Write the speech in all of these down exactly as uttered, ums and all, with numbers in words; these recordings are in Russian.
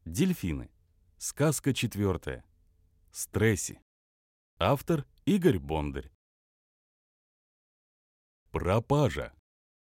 Дельфины. Сказка четвертая. Стресси. Автор Игорь Бондарь. Пропажа.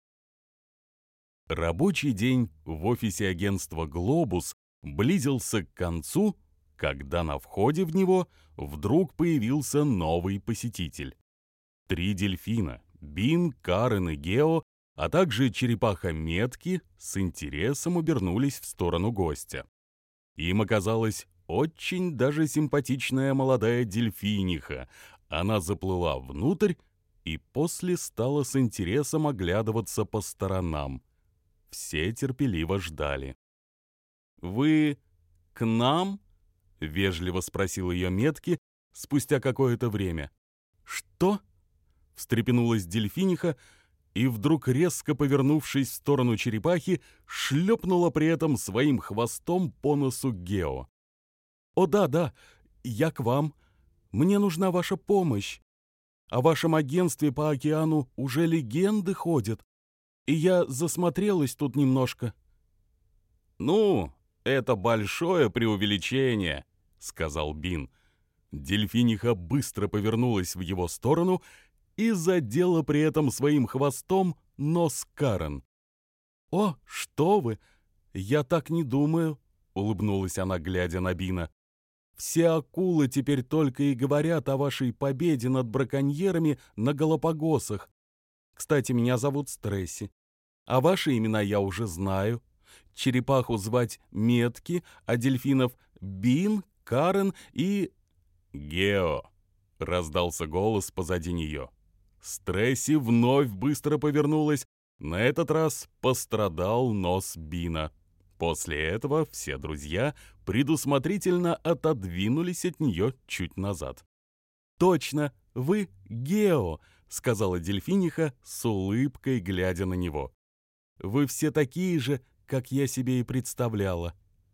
Рабочий день в офисе агентства «Глобус» близился к концу, когда на входе в него вдруг появился новый посетитель. Три дельфина — Бин, Карен и Гео, а также черепаха Метки с интересом обернулись в сторону гостя. Им оказалась очень даже симпатичная молодая дельфиниха. Она заплыла внутрь и после стала с интересом оглядываться по сторонам. Все терпеливо ждали. «Вы к нам?» — вежливо спросил ее Метки спустя какое-то время. «Что?» — встрепенулась дельфиниха и вдруг, резко повернувшись в сторону черепахи, шлепнула при этом своим хвостом по носу Гео. «О да, да, я к вам. Мне нужна ваша помощь. О вашем агентстве по океану уже легенды ходят, и я засмотрелась тут немножко». «Ну, это большое преувеличение», — сказал Бин. Дельфиниха быстро повернулась в его сторону и задела при этом своим хвостом нос Карен. «О, что вы! Я так не думаю», — улыбнулась она, глядя на Бина. «Все акулы теперь только и говорят о вашей победе над браконьерами на Галапагосах. Кстати, меня зовут Стресси, а ваши имена я уже знаю. Черепаху звать Метки, а дельфинов Бин, Карен и...» «Гео!» — раздался голос позади нее. Стресси вновь быстро повернулась. На этот раз пострадал нос Бина. После этого все друзья предусмотрительно отодвинулись от нее чуть назад. «Точно, вы Гео!» — сказала дельфиниха с улыбкой, глядя на него. «Вы все такие же, как я себе и представляла».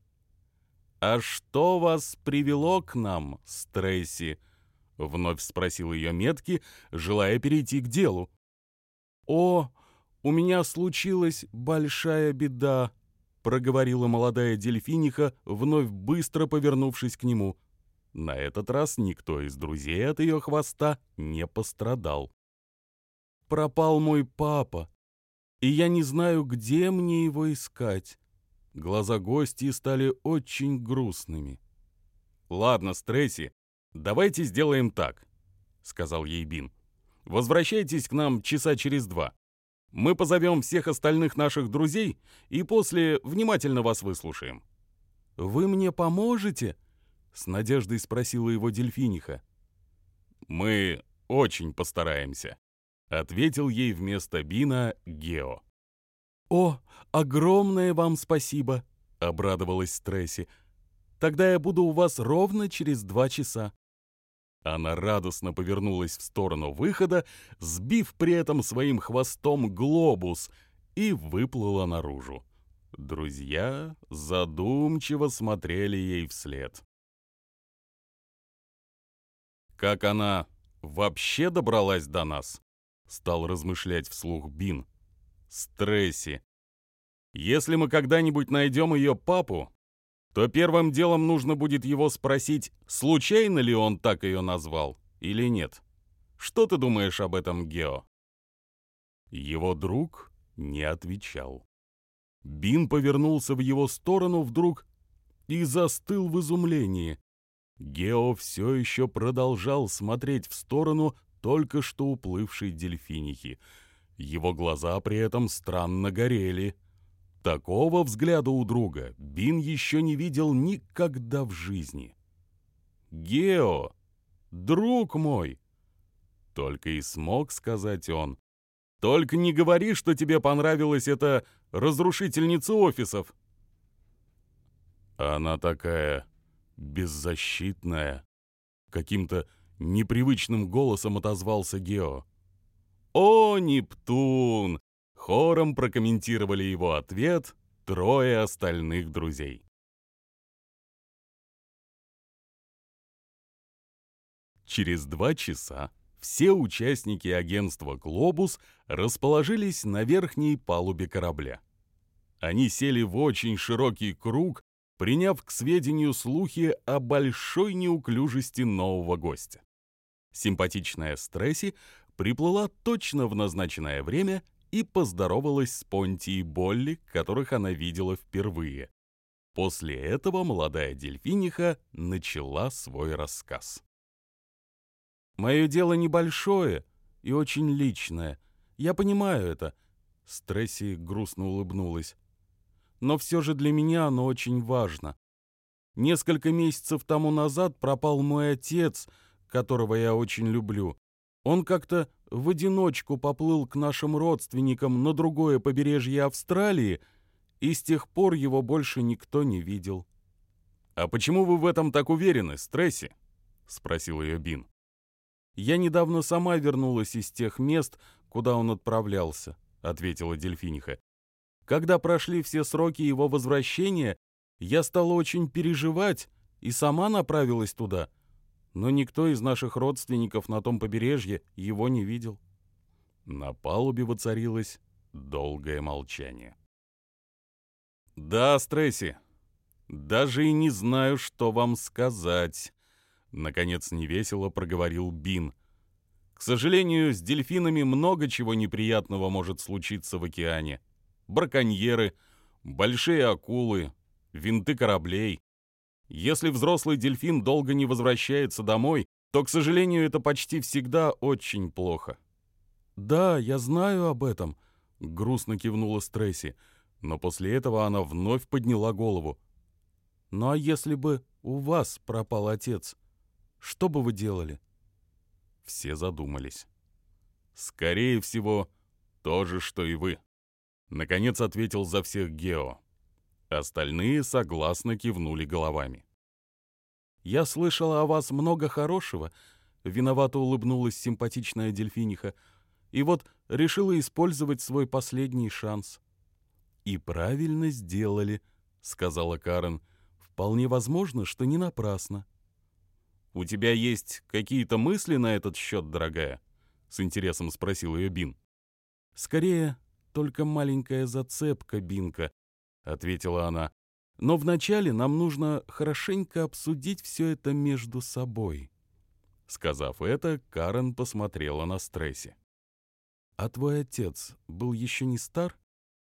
«А что вас привело к нам, Стресси?» — вновь спросил ее Метки, желая перейти к делу. «О, у меня случилась большая беда», — проговорила молодая дельфиниха, вновь быстро повернувшись к нему. На этот раз никто из друзей от ее хвоста не пострадал. «Пропал мой папа, и я не знаю, где мне его искать». Глаза гостьи стали очень грустными. «Ладно, Стресси, давайте сделаем так», — сказал ей Бин. «Возвращайтесь к нам часа через два. Мы позовем всех остальных наших друзей и после внимательно вас выслушаем». «Вы мне поможете?» — с надеждой спросила его дельфиниха. «Мы очень постараемся», — ответил ей вместо Бина Гео. «О, огромное вам спасибо!» — обрадовалась Стресси. «Тогда я буду у вас ровно через два часа». Она радостно повернулась в сторону выхода, сбив при этом своим хвостом глобус, и выплыла наружу. Друзья задумчиво смотрели ей вслед. «Как она вообще добралась до нас?» — стал размышлять вслух Бин. «Стресси. Если мы когда-нибудь найдем ее папу, то первым делом нужно будет его спросить, случайно ли он так ее назвал или нет. Что ты думаешь об этом, Гео?» Его друг не отвечал. Бин повернулся в его сторону вдруг и застыл в изумлении. Гео все еще продолжал смотреть в сторону только что уплывшей дельфинихи. Его глаза при этом странно горели. Такого взгляда у друга Бин еще не видел никогда в жизни. «Гео, друг мой!» — только и смог сказать он. «Только не говори, что тебе понравилась эта разрушительница офисов!» «Она такая беззащитная!» — каким-то непривычным голосом отозвался Гео. «О, Нептун!» — хором прокомментировали его ответ трое остальных друзей. Через два часа все участники агентства «Глобус» расположились на верхней палубе корабля. Они сели в очень широкий круг, приняв к сведению слухи о большой неуклюжести нового гостя. Симпатичная Стресси приплыла точно в назначенное время и поздоровалась с Понти и Болли, которых она видела впервые. После этого молодая дельфиниха начала свой рассказ. «Мое дело небольшое и очень личное. Я понимаю это», — Стресси грустно улыбнулась. «Но все же для меня оно очень важно. Несколько месяцев тому назад пропал мой отец, которого я очень люблю. Он как-то в одиночку поплыл к нашим родственникам на другое побережье Австралии, и с тех пор его больше никто не видел». «А почему вы в этом так уверены, Стресси?» — спросил ее Бин. «Я недавно сама вернулась из тех мест, куда он отправлялся», — ответила дельфиниха. «Когда прошли все сроки его возвращения, я стала очень переживать и сама направилась туда, но никто из наших родственников на том побережье его не видел». На палубе воцарилось долгое молчание. «Да, Стресси, даже и не знаю, что вам сказать», — наконец невесело проговорил Бин. «К сожалению, с дельфинами много чего неприятного может случиться в океане. Браконьеры, большие акулы, винты кораблей. Если взрослый дельфин долго не возвращается домой, то, к сожалению, это почти всегда очень плохо». «Да, я знаю об этом», — грустно кивнула Стресси, но после этого она вновь подняла голову. «Ну а если бы у вас пропал отец, что бы вы делали?» Все задумались. «Скорее всего, то же, что и вы», — наконец ответил за всех Гео. Остальные согласно кивнули головами. «Я слышала о вас много хорошего», — виновато улыбнулась симпатичная дельфиниха, «и вот решила использовать свой последний шанс». «И правильно сделали», — сказала Карен. «Вполне возможно, что не напрасно». «У тебя есть какие-то мысли на этот счет, дорогая?» — с интересом спросил ее Бин. «Скорее, только маленькая зацепка, Бинка», — ответила она. «Но вначале нам нужно хорошенько обсудить все это между собой». Сказав это, Карен посмотрела на Стресси. «А твой отец был еще не стар?»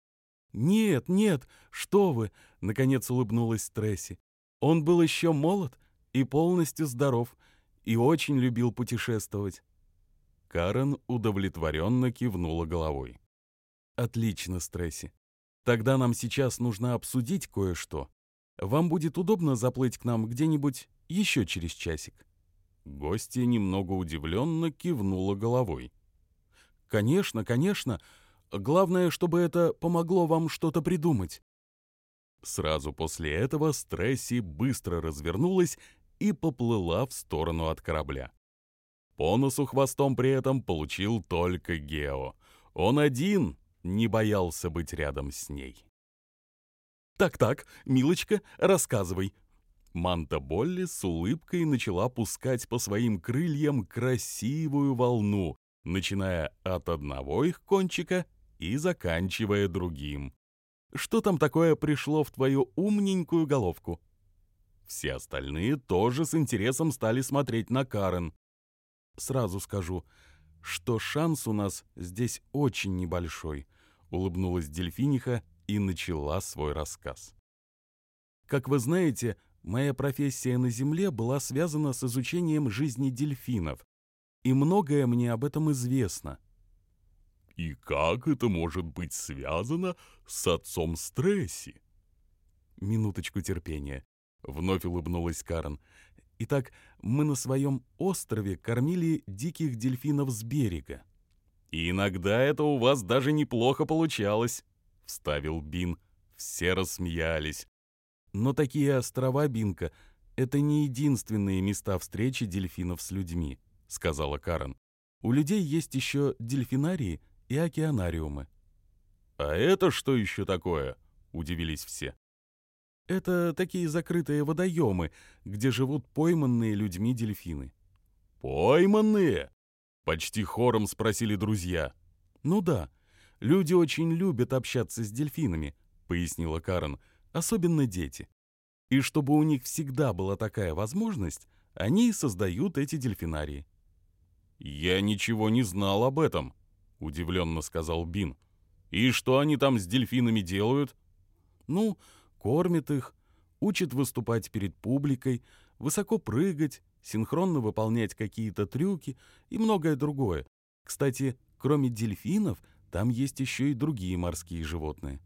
«Нет, нет, что вы!» — наконец улыбнулась Стресси. «Он был еще молод и полностью здоров, и очень любил путешествовать». Карен удовлетворенно кивнула головой. «Отлично, Стресси. Тогда нам сейчас нужно обсудить кое-что. Вам будет удобно заплыть к нам где-нибудь еще через часик?» Гостья немного удивленно кивнула головой. «Конечно, конечно. Главное, чтобы это помогло вам что-то придумать». Сразу после этого Стресси быстро развернулась и поплыла в сторону от корабля. По носу хвостом при этом получил только Гео. Он один не боялся быть рядом с ней. «Так-так, милочка, рассказывай». Манта Болли с улыбкой начала пускать по своим крыльям красивую волну, начиная от одного их кончика и заканчивая другим. «Что там такое пришло в твою умненькую головку?» Все остальные тоже с интересом стали смотреть на Карен. «Сразу скажу, что шанс у нас здесь очень небольшой», — улыбнулась дельфиниха и начала свой рассказ. «Как вы знаете, моя профессия на Земле была связана с изучением жизни дельфинов, и многое мне об этом известно». «И как это может быть связано с отцом Стресси?» «Минуточку терпения», — вновь улыбнулась Карен. «Итак, мы на своем острове кормили диких дельфинов с берега». «И иногда это у вас даже неплохо получалось», — вставил Бин. Все рассмеялись. «Но такие острова, Бинка, это не единственные места встречи дельфинов с людьми», — сказала Карен. «У людей есть еще дельфинарии и океанариумы». «А это что еще такое?» — удивились все. «Это такие закрытые водоемы, где живут пойманные людьми дельфины». «Пойманные?» — почти хором спросили друзья. «Ну да, люди очень любят общаться с дельфинами», — пояснила Карен, — «особенно дети». И чтобы у них всегда была такая возможность, они и создают эти дельфинарии. «Я ничего не знал об этом», — удивленно сказал Бин. «И что они там с дельфинами делают?» Ну, кормят их, учат выступать перед публикой, высоко прыгать, синхронно выполнять какие-то трюки и многое другое. Кстати, кроме дельфинов, там есть еще и другие морские животные.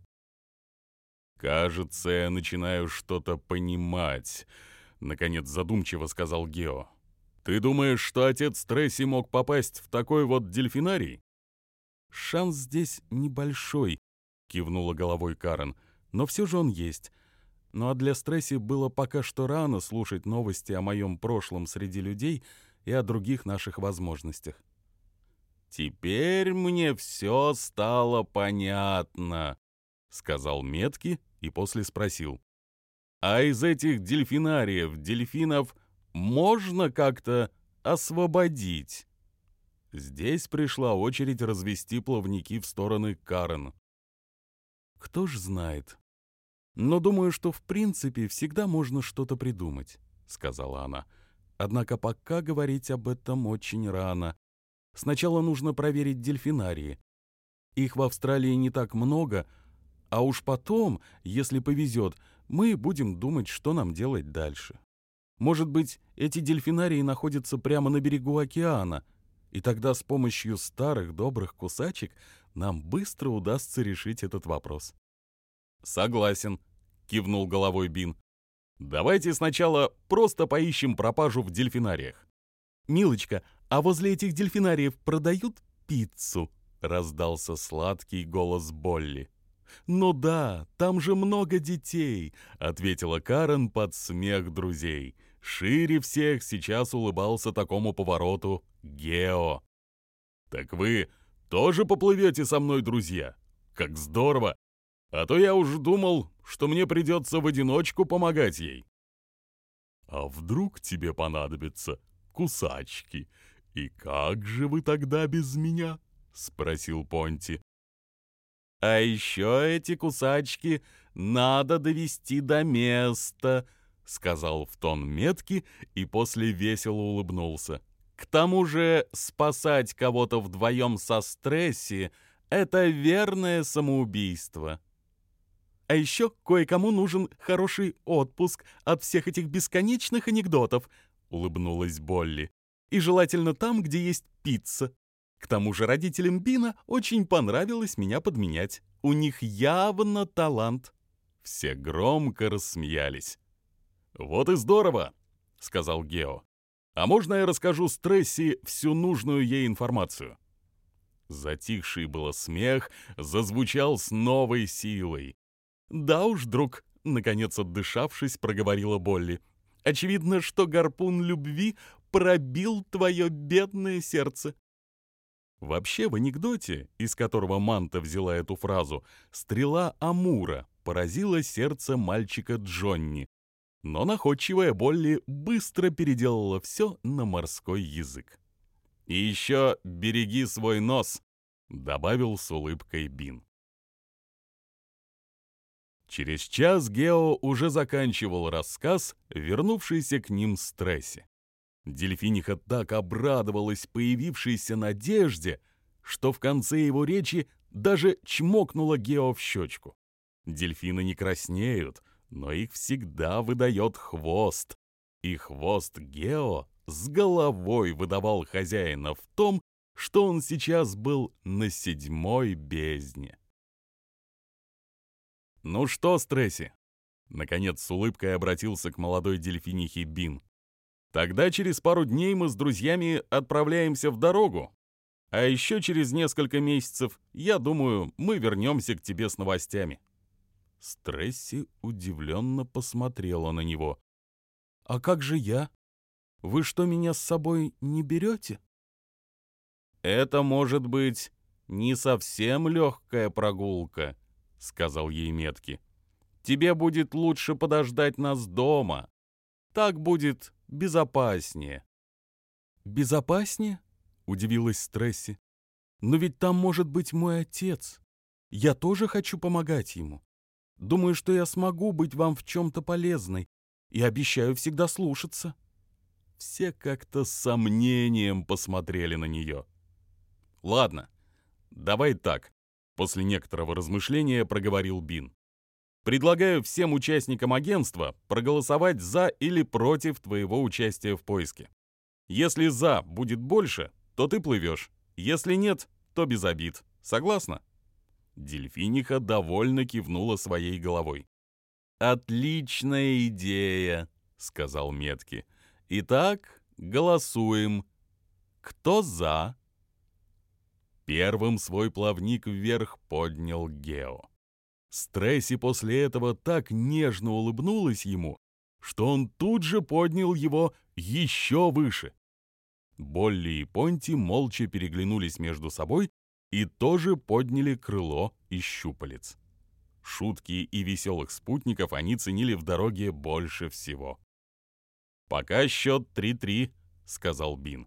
«Кажется, я начинаю что-то понимать», — наконец задумчиво сказал Гео. «Ты думаешь, что отец Тресси мог попасть в такой вот дельфинарий?» «Шанс здесь небольшой», — кивнула головой Карен, — «но все же он есть. Ну а для Стресси было пока что рано слушать новости о моем прошлом среди людей и о других наших возможностях». «Теперь мне все стало понятно», — сказал Метки и после спросил. «А из этих дельфинариев дельфинов можно как-то освободить?» Здесь пришла очередь развести плавники в стороны Карен. «Кто ж знает. Но думаю, что в принципе всегда можно что-то придумать», — сказала она. «Однако пока говорить об этом очень рано. Сначала нужно проверить дельфинарии. Их в Австралии не так много, а уж потом, если повезет, мы будем думать, что нам делать дальше. Может быть, эти дельфинарии находятся прямо на берегу океана, и тогда с помощью старых добрых кусачек нам быстро удастся решить этот вопрос». «Согласен», — кивнул головой Бин. «Давайте сначала просто поищем пропажу в дельфинариях». «Милочка, а возле этих дельфинариев продают пиццу?» — раздался сладкий голос Болли. «Ну да, там же много детей», — ответила Карен под смех друзей. Шире всех сейчас улыбался такому повороту Гео. «Так вы тоже поплывете со мной, друзья? Как здорово! А то я уж думал, что мне придется в одиночку помогать ей». «А вдруг тебе понадобятся кусачки? И как же вы тогда без меня?» — спросил Понти. «А еще эти кусачки надо довести до места», — сказал в тон Метки и после весело улыбнулся. «К тому же спасать кого-то вдвоем со Стресси — это верное самоубийство. А еще кое-кому нужен хороший отпуск от всех этих бесконечных анекдотов», — улыбнулась Болли. «И желательно там, где есть пицца. К тому же родителям Бина очень понравилось меня подменять. У них явно талант». Все громко рассмеялись. «Вот и здорово», — сказал Гео. «А можно я расскажу Стресси всю нужную ей информацию?» Затихший было смех зазвучал с новой силой. «Да уж, друг», — наконец отдышавшись, проговорила Болли. «Очевидно, что гарпун любви пробил твое бедное сердце». Вообще, в анекдоте, из которого Манта взяла эту фразу, стрела Амура поразила сердце мальчика Джонни. Но находчивая Болли быстро переделала все на морской язык. «И еще береги свой нос», — добавил с улыбкой Бин. Через час Гео уже заканчивал рассказ, вернувшийся к ним Стресси. Дельфиниха так обрадовалась появившейся надежде, что в конце его речи даже чмокнула Гео в щечку. Дельфины не краснеют, но их всегда выдает хвост. И хвост Гео с головой выдавал хозяина в том, что он сейчас был на седьмой бездне. «Ну что, Стресси?» Наконец с улыбкой обратился к молодой дельфинихе Бин. «Тогда через пару дней мы с друзьями отправляемся в дорогу. А еще через несколько месяцев, я думаю, мы вернемся к тебе с новостями». Стресси удивленно посмотрела на него. «А как же я? Вы что, меня с собой не берете?» «Это может быть не совсем легкая прогулка», — сказал ей Метки. «Тебе будет лучше подождать нас дома. Так будет безопаснее». «Безопаснее?» — удивилась Стресси. «Но ведь там может быть мой отец. Я тоже хочу помогать ему. Думаю, что я смогу быть вам в чем-то полезной, и обещаю всегда слушаться». Все как-то с сомнением посмотрели на нее. «Ладно, давай так», — после некоторого размышления проговорил Бин. «Предлагаю всем участникам агентства проголосовать за или против твоего участия в поиске. Если «за» будет больше, то ты плывешь. Если нет, то без обид. Согласна?» Дельфиниха довольно кивнула своей головой. «Отличная идея», — сказал Метки. «Итак, голосуем. Кто за?» Первым свой плавник вверх поднял Гео. Стресси после этого так нежно улыбнулась ему, что он тут же поднял его еще выше. Болли и Понти молча переглянулись между собой и тоже подняли крыло из щупалец. Шутки и веселых спутников они ценили в дороге больше всего. «Пока счет три-три», — сказал Бин.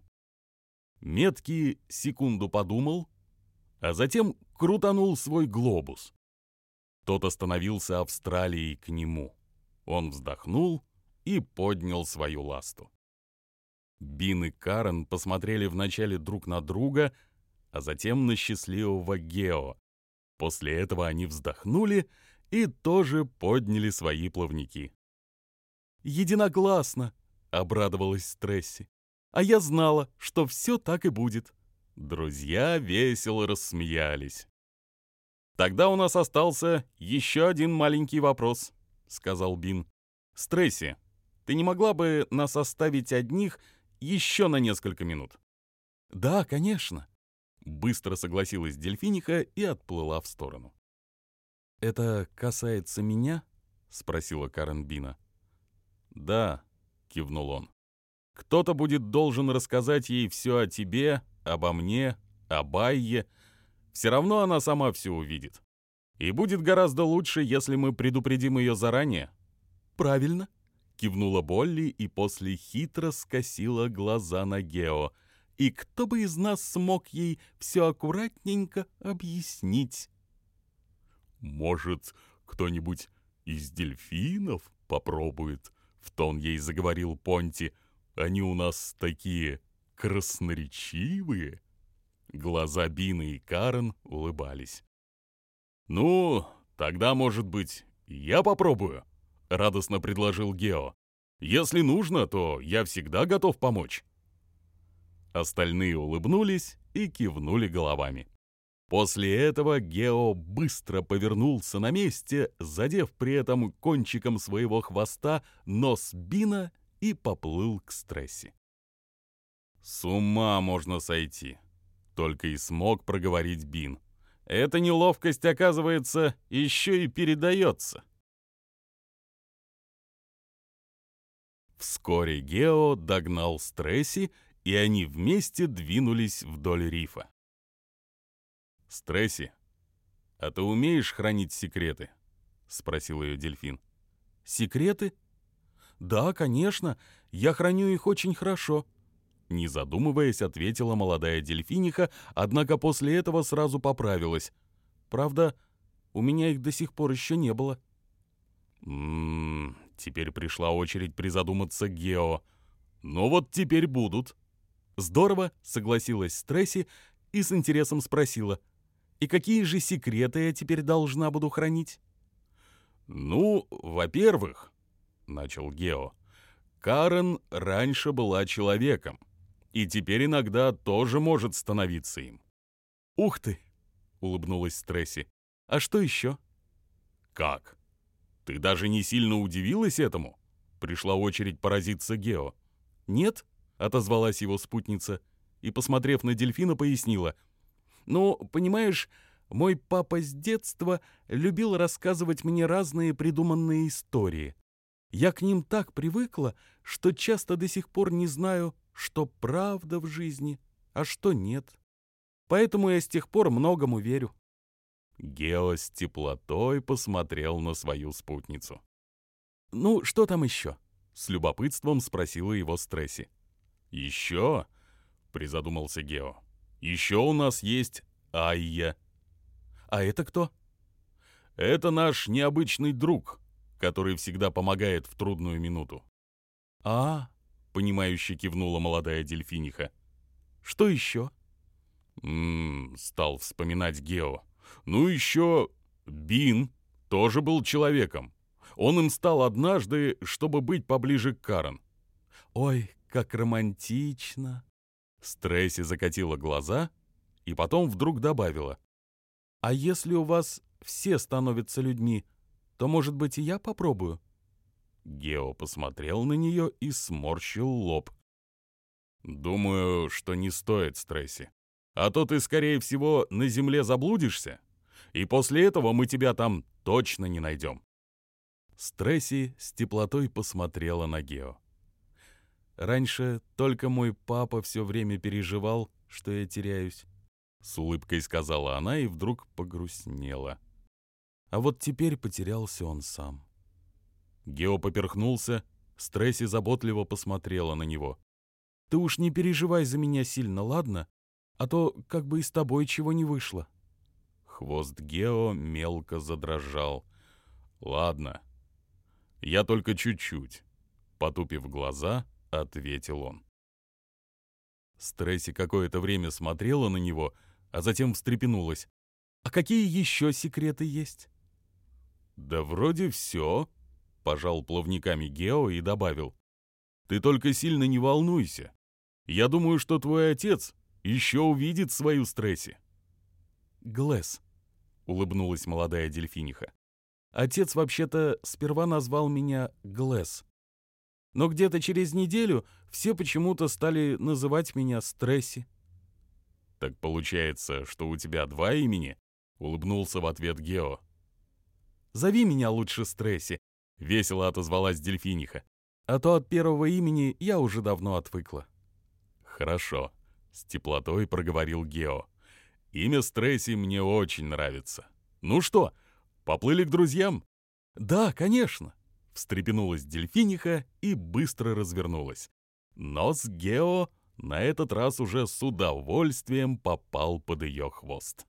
Меткий секунду подумал, а затем крутанул свой глобус. Тот остановился Австралией к нему. Он вздохнул и поднял свою ласту. Бин и Карен посмотрели вначале друг на друга, а затем на счастливого Гео. После этого они вздохнули и тоже подняли свои плавники. «Единогласно!» — обрадовалась Стресси. «А я знала, что все так и будет». Друзья весело рассмеялись. «Тогда у нас остался еще один маленький вопрос», — сказал Бин. «Стресси, ты не могла бы нас оставить одних еще на несколько минут?» «Да, конечно», — быстро согласилась Дельфиниха и отплыла в сторону. «Это касается меня?» — спросила Карен Бина. «Да», — кивнул он. «Кто-то будет должен рассказать ей все о тебе, обо мне, о Байе. Все равно она сама все увидит. И будет гораздо лучше, если мы предупредим ее заранее». «Правильно», — кивнула Болли и после хитро скосила глаза на Гео. «И кто бы из нас смог ей все аккуратненько объяснить?» «Может, кто-нибудь из дельфинов попробует?» — в тон ей заговорил Понти. «Они у нас такие красноречивые». Глаза Бины и Карен улыбались. «Ну, тогда, может быть, я попробую», — радостно предложил Гео. «Если нужно, то я всегда готов помочь». Остальные улыбнулись и кивнули головами. После этого Гео быстро повернулся на месте, задев при этом кончиком своего хвоста нос Бина и поплыл к Стресси. «С ума можно сойти», — только и смог проговорить Бин. «Эта неловкость, оказывается, еще и передается». Вскоре Гео догнал Стресси, и они вместе двинулись вдоль рифа. «Стресси, а ты умеешь хранить секреты?» — спросил ее дельфин. «Секреты? Да, конечно, я храню их очень хорошо», — не задумываясь, ответила молодая дельфиниха, однако после этого сразу поправилась. «Правда, у меня их до сих пор еще не было». «М-м, теперь пришла очередь призадуматься Гео. Ну вот теперь будут». «Здорово», — согласилась Стресси и с интересом спросила. «И какие же секреты я теперь должна буду хранить?» «Ну, во-первых, — начал Гео, — Карен раньше была человеком, и теперь иногда тоже может становиться им». «Ух ты!» — улыбнулась Стресси. «А что еще?» «Как? Ты даже не сильно удивилась этому?» Пришла очередь поразиться Гео. «Нет?» — отозвалась его спутница и, посмотрев на дельфина, пояснила. «Ну, понимаешь, мой папа с детства любил рассказывать мне разные придуманные истории. Я к ним так привыкла, что часто до сих пор не знаю, что правда в жизни, а что нет. Поэтому я с тех пор многому верю». Гео с теплотой посмотрел на свою спутницу. «Ну, что там еще?» — с любопытством спросила его Стресси. «Еще?» — призадумался Гео. «Еще у нас есть Айя». «А это кто?» «Это наш необычный друг, который всегда помогает в трудную минуту. «А, — понимающе кивнула молодая дельфиниха. — Что еще?» «М-м, — стал вспоминать Гео. Ну еще Бин тоже был человеком. Он им стал однажды, чтобы быть поближе к Карен». «Ой, как романтично!» Стресси закатила глаза и потом вдруг добавила. «А если у вас все становятся людьми, то, может быть, и я попробую?» Гео посмотрел на нее и сморщил лоб. «Думаю, что не стоит, Стресси. А то ты, скорее всего, на земле заблудишься, и после этого мы тебя там точно не найдем». Стресси с теплотой посмотрела на Гео. «Раньше только мой папа все время переживал, что я теряюсь», — с улыбкой сказала она и вдруг погрустнела. «А вот теперь потерялся он сам». Гео поперхнулся, Стресси заботливо посмотрела на него. «Ты уж не переживай за меня сильно, ладно? А то как бы и с тобой чего не вышло». Хвост Гео мелко задрожал. «Ладно, я только чуть-чуть», — потупив глаза, ответил он. Стресси какое-то время смотрела на него, а затем встрепенулась. «А какие еще секреты есть?» «Да вроде все», — пожал плавниками Гео и добавил. «Ты только сильно не волнуйся. Я думаю, что твой отец еще увидит свою Стресси». «Глэс», — улыбнулась молодая дельфиниха. «Отец вообще-то сперва назвал меня Глэс. Но где-то через неделю все почему-то стали называть меня Стресси». «Так получается, что у тебя два имени?» — улыбнулся в ответ Гео. «Зови меня лучше Стресси», — весело отозвалась дельфиниха. «А то от первого имени я уже давно отвыкла». «Хорошо», — с теплотой проговорил Гео. «Имя Стресси мне очень нравится. Ну что, поплыли к друзьям?» «Да, конечно», — встрепенулась дельфиниха и быстро развернулась. Но с Гео на этот раз уже с удовольствием попал под ее хвост.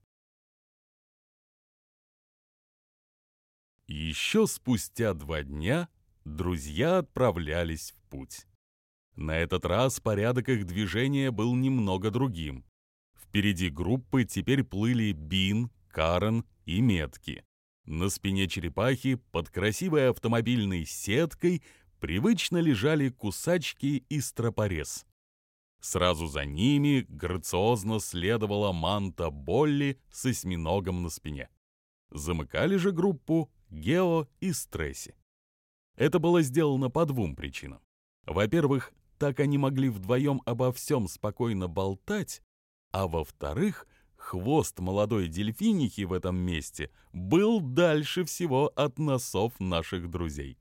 Еще спустя два дня друзья отправлялись в путь. На этот раз порядок их движения был немного другим. Впереди группы теперь плыли Бин, Карен и Метки. На спине черепахи под красивой автомобильной сеткой привычно лежали кусачки и стропорез. Сразу за ними грациозно следовала манта Болли с осьминогом на спине. Замыкали же группу Гео и Стресси. Это было сделано по двум причинам. Во-первых, так они могли вдвоем обо всем спокойно болтать, а во-вторых, хвост молодой дельфинихи в этом месте был дальше всего от носов наших друзей.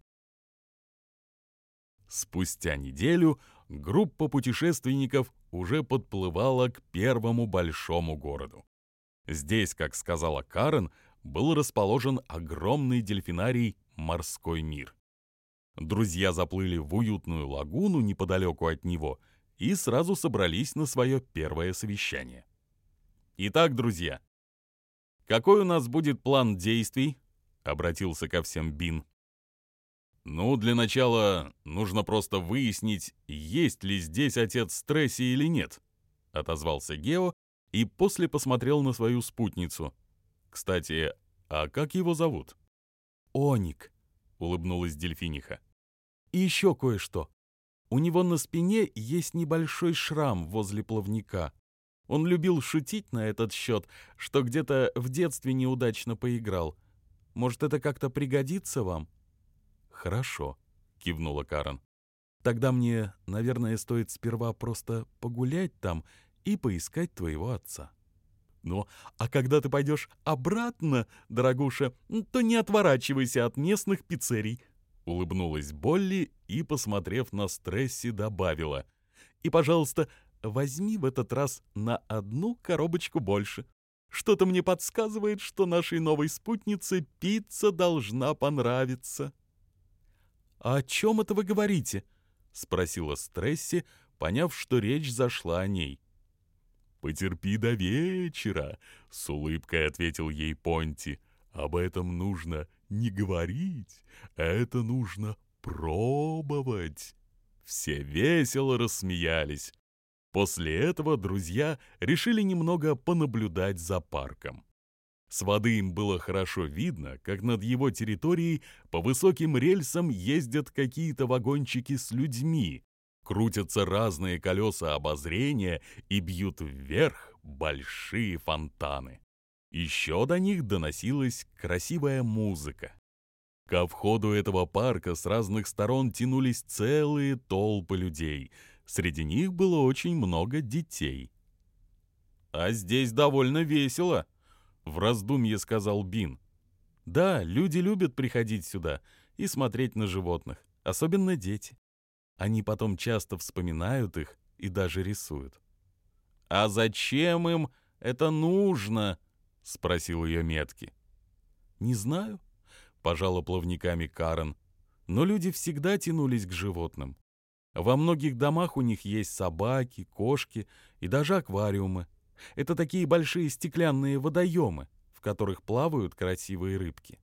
Спустя неделю группа путешественников уже подплывала к первому большому городу. Здесь, как сказала Карен, был расположен огромный дельфинарий «Морской мир». Друзья заплыли в уютную лагуну неподалеку от него и сразу собрались на свое первое совещание. «Итак, друзья, какой у нас будет план действий?» — обратился ко всем Бин. «Ну, для начала нужно просто выяснить, есть ли здесь отец Стресси или нет», — отозвался Гео и после посмотрел на свою спутницу. «Кстати, а как его зовут?» «Оник», — улыбнулась дельфиниха. «И еще кое-что. У него на спине есть небольшой шрам возле плавника. Он любил шутить на этот счет, что где-то в детстве неудачно поиграл. Может, это как-то пригодится вам?» «Хорошо», — кивнула Карен. «Тогда мне, наверное, стоит сперва просто погулять там и поискать твоего отца». «Ну, а когда ты пойдешь обратно, дорогуша, то не отворачивайся от местных пиццерий», — улыбнулась Болли и, посмотрев на Стресси, добавила. «И, пожалуйста, возьми в этот раз на одну коробочку больше. Что-то мне подсказывает, что нашей новой спутнице пицца должна понравиться». «А о чем это вы говорите?» — спросила Стресси, поняв, что речь зашла о ней. «Потерпи до вечера», — с улыбкой ответил ей Понти. «Об этом нужно не говорить, это нужно пробовать». Все весело рассмеялись. После этого друзья решили немного понаблюдать за парком. С воды им было хорошо видно, как над его территорией по высоким рельсам ездят какие-то вагончики с людьми, крутятся разные колеса обозрения и бьют вверх большие фонтаны. Еще до них доносилась красивая музыка. Ко входу этого парка с разных сторон тянулись целые толпы людей. Среди них было очень много детей. «А здесь довольно весело», — в раздумье сказал Бин. «Да, люди любят приходить сюда и смотреть на животных, особенно дети. Они потом часто вспоминают их и даже рисуют». «А зачем им это нужно?» — спросил ее Метки. «Не знаю», — пожала плавниками Карен, «но люди всегда тянулись к животным. Во многих домах у них есть собаки, кошки и даже аквариумы. Это такие большие стеклянные водоемы, в которых плавают красивые рыбки».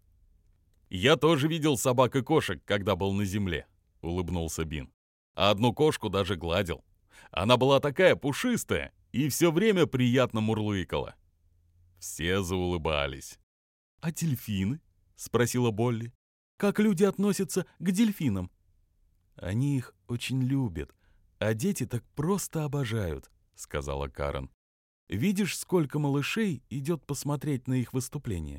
«Я тоже видел собак и кошек, когда был на земле», — улыбнулся Бин. «А одну кошку даже гладил. Она была такая пушистая и все время приятно мурлыкала». Все заулыбались. «А дельфины?» — спросила Болли. «Как люди относятся к дельфинам?» «Они их очень любят, а дети так просто обожают», — сказала Карен. «Видишь, сколько малышей идет посмотреть на их выступление?»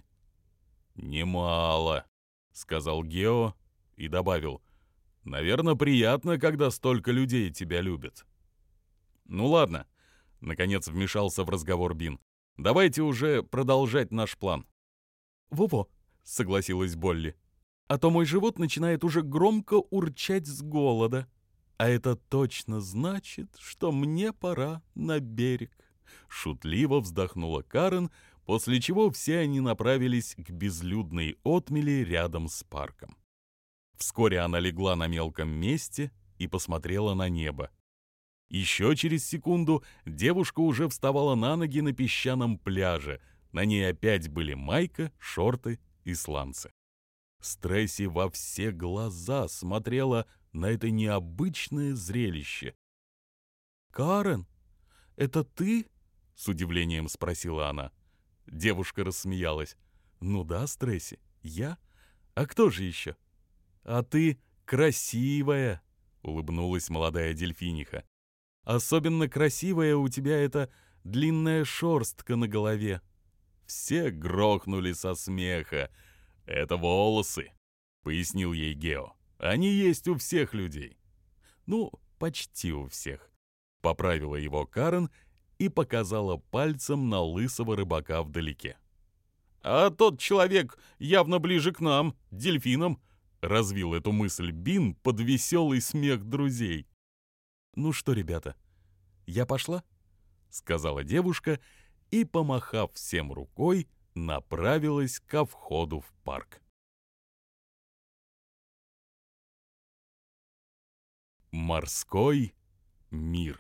«Немало», — сказал Гео и добавил. «Наверное, приятно, когда столько людей тебя любят». «Ну ладно», — наконец вмешался в разговор Бин. «Давайте уже продолжать наш план». «Во-во», — согласилась Болли. «А то мой живот начинает уже громко урчать с голода. А это точно значит, что мне пора на берег». Шутливо вздохнула Карен, после чего все они направились к безлюдной отмели рядом с парком. Вскоре она легла на мелком месте и посмотрела на небо. Еще через секунду девушка уже вставала на ноги на песчаном пляже. На ней опять были майка, шорты и сланцы. Стресси во все глаза смотрела на это необычное зрелище. «Карен, это ты?» — с удивлением спросила она. Девушка рассмеялась. «Ну да, Стресси, я? А кто же еще?» «А ты красивая!» — улыбнулась молодая дельфиниха. «Особенно красивая у тебя эта длинная шерстка на голове». Все грохнули со смеха. «Это волосы», — пояснил ей Гео. «Они есть у всех людей». «Ну, почти у всех», — поправила его Карен и показала пальцем на лысого рыбака вдалеке. «А тот человек явно ближе к нам, дельфинам», — развил эту мысль Бин под веселый смех друзей. «Ну что, ребята, я пошла?» — сказала девушка и, помахав всем рукой, направилась ко входу в парк. Морской мир.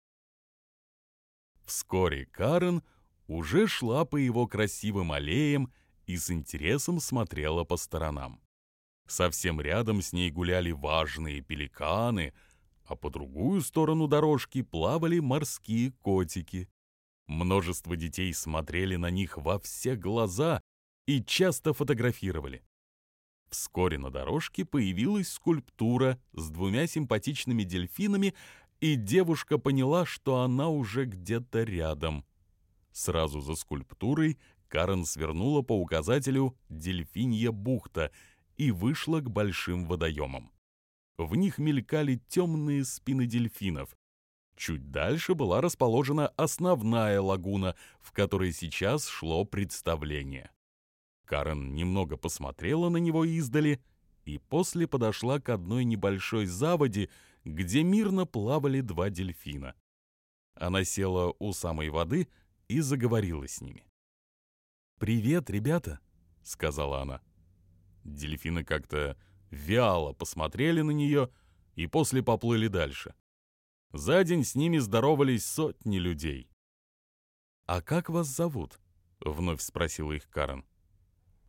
Вскоре Карен уже шла по его красивым аллеям и с интересом смотрела по сторонам. Совсем рядом с ней гуляли важные пеликаны, а по другую сторону дорожки плавали морские котики. Множество детей смотрели на них во все глаза и часто фотографировали. Вскоре на дорожке появилась скульптура с двумя симпатичными дельфинами, и девушка поняла, что она уже где-то рядом. Сразу за скульптурой Карен свернула по указателю «Дельфинья бухта» и вышла к большим водоемам. В них мелькали темные спины дельфинов. Чуть дальше была расположена основная лагуна, в которой сейчас шло представление. Карен немного посмотрела на него издали и после подошла к одной небольшой заводе, где мирно плавали два дельфина. Она села у самой воды и заговорила с ними. «Привет, ребята», — сказала она. Дельфины как-то вяло посмотрели на нее и после поплыли дальше. За день с ними здоровались сотни людей. «А как вас зовут?» — вновь спросила их Карен.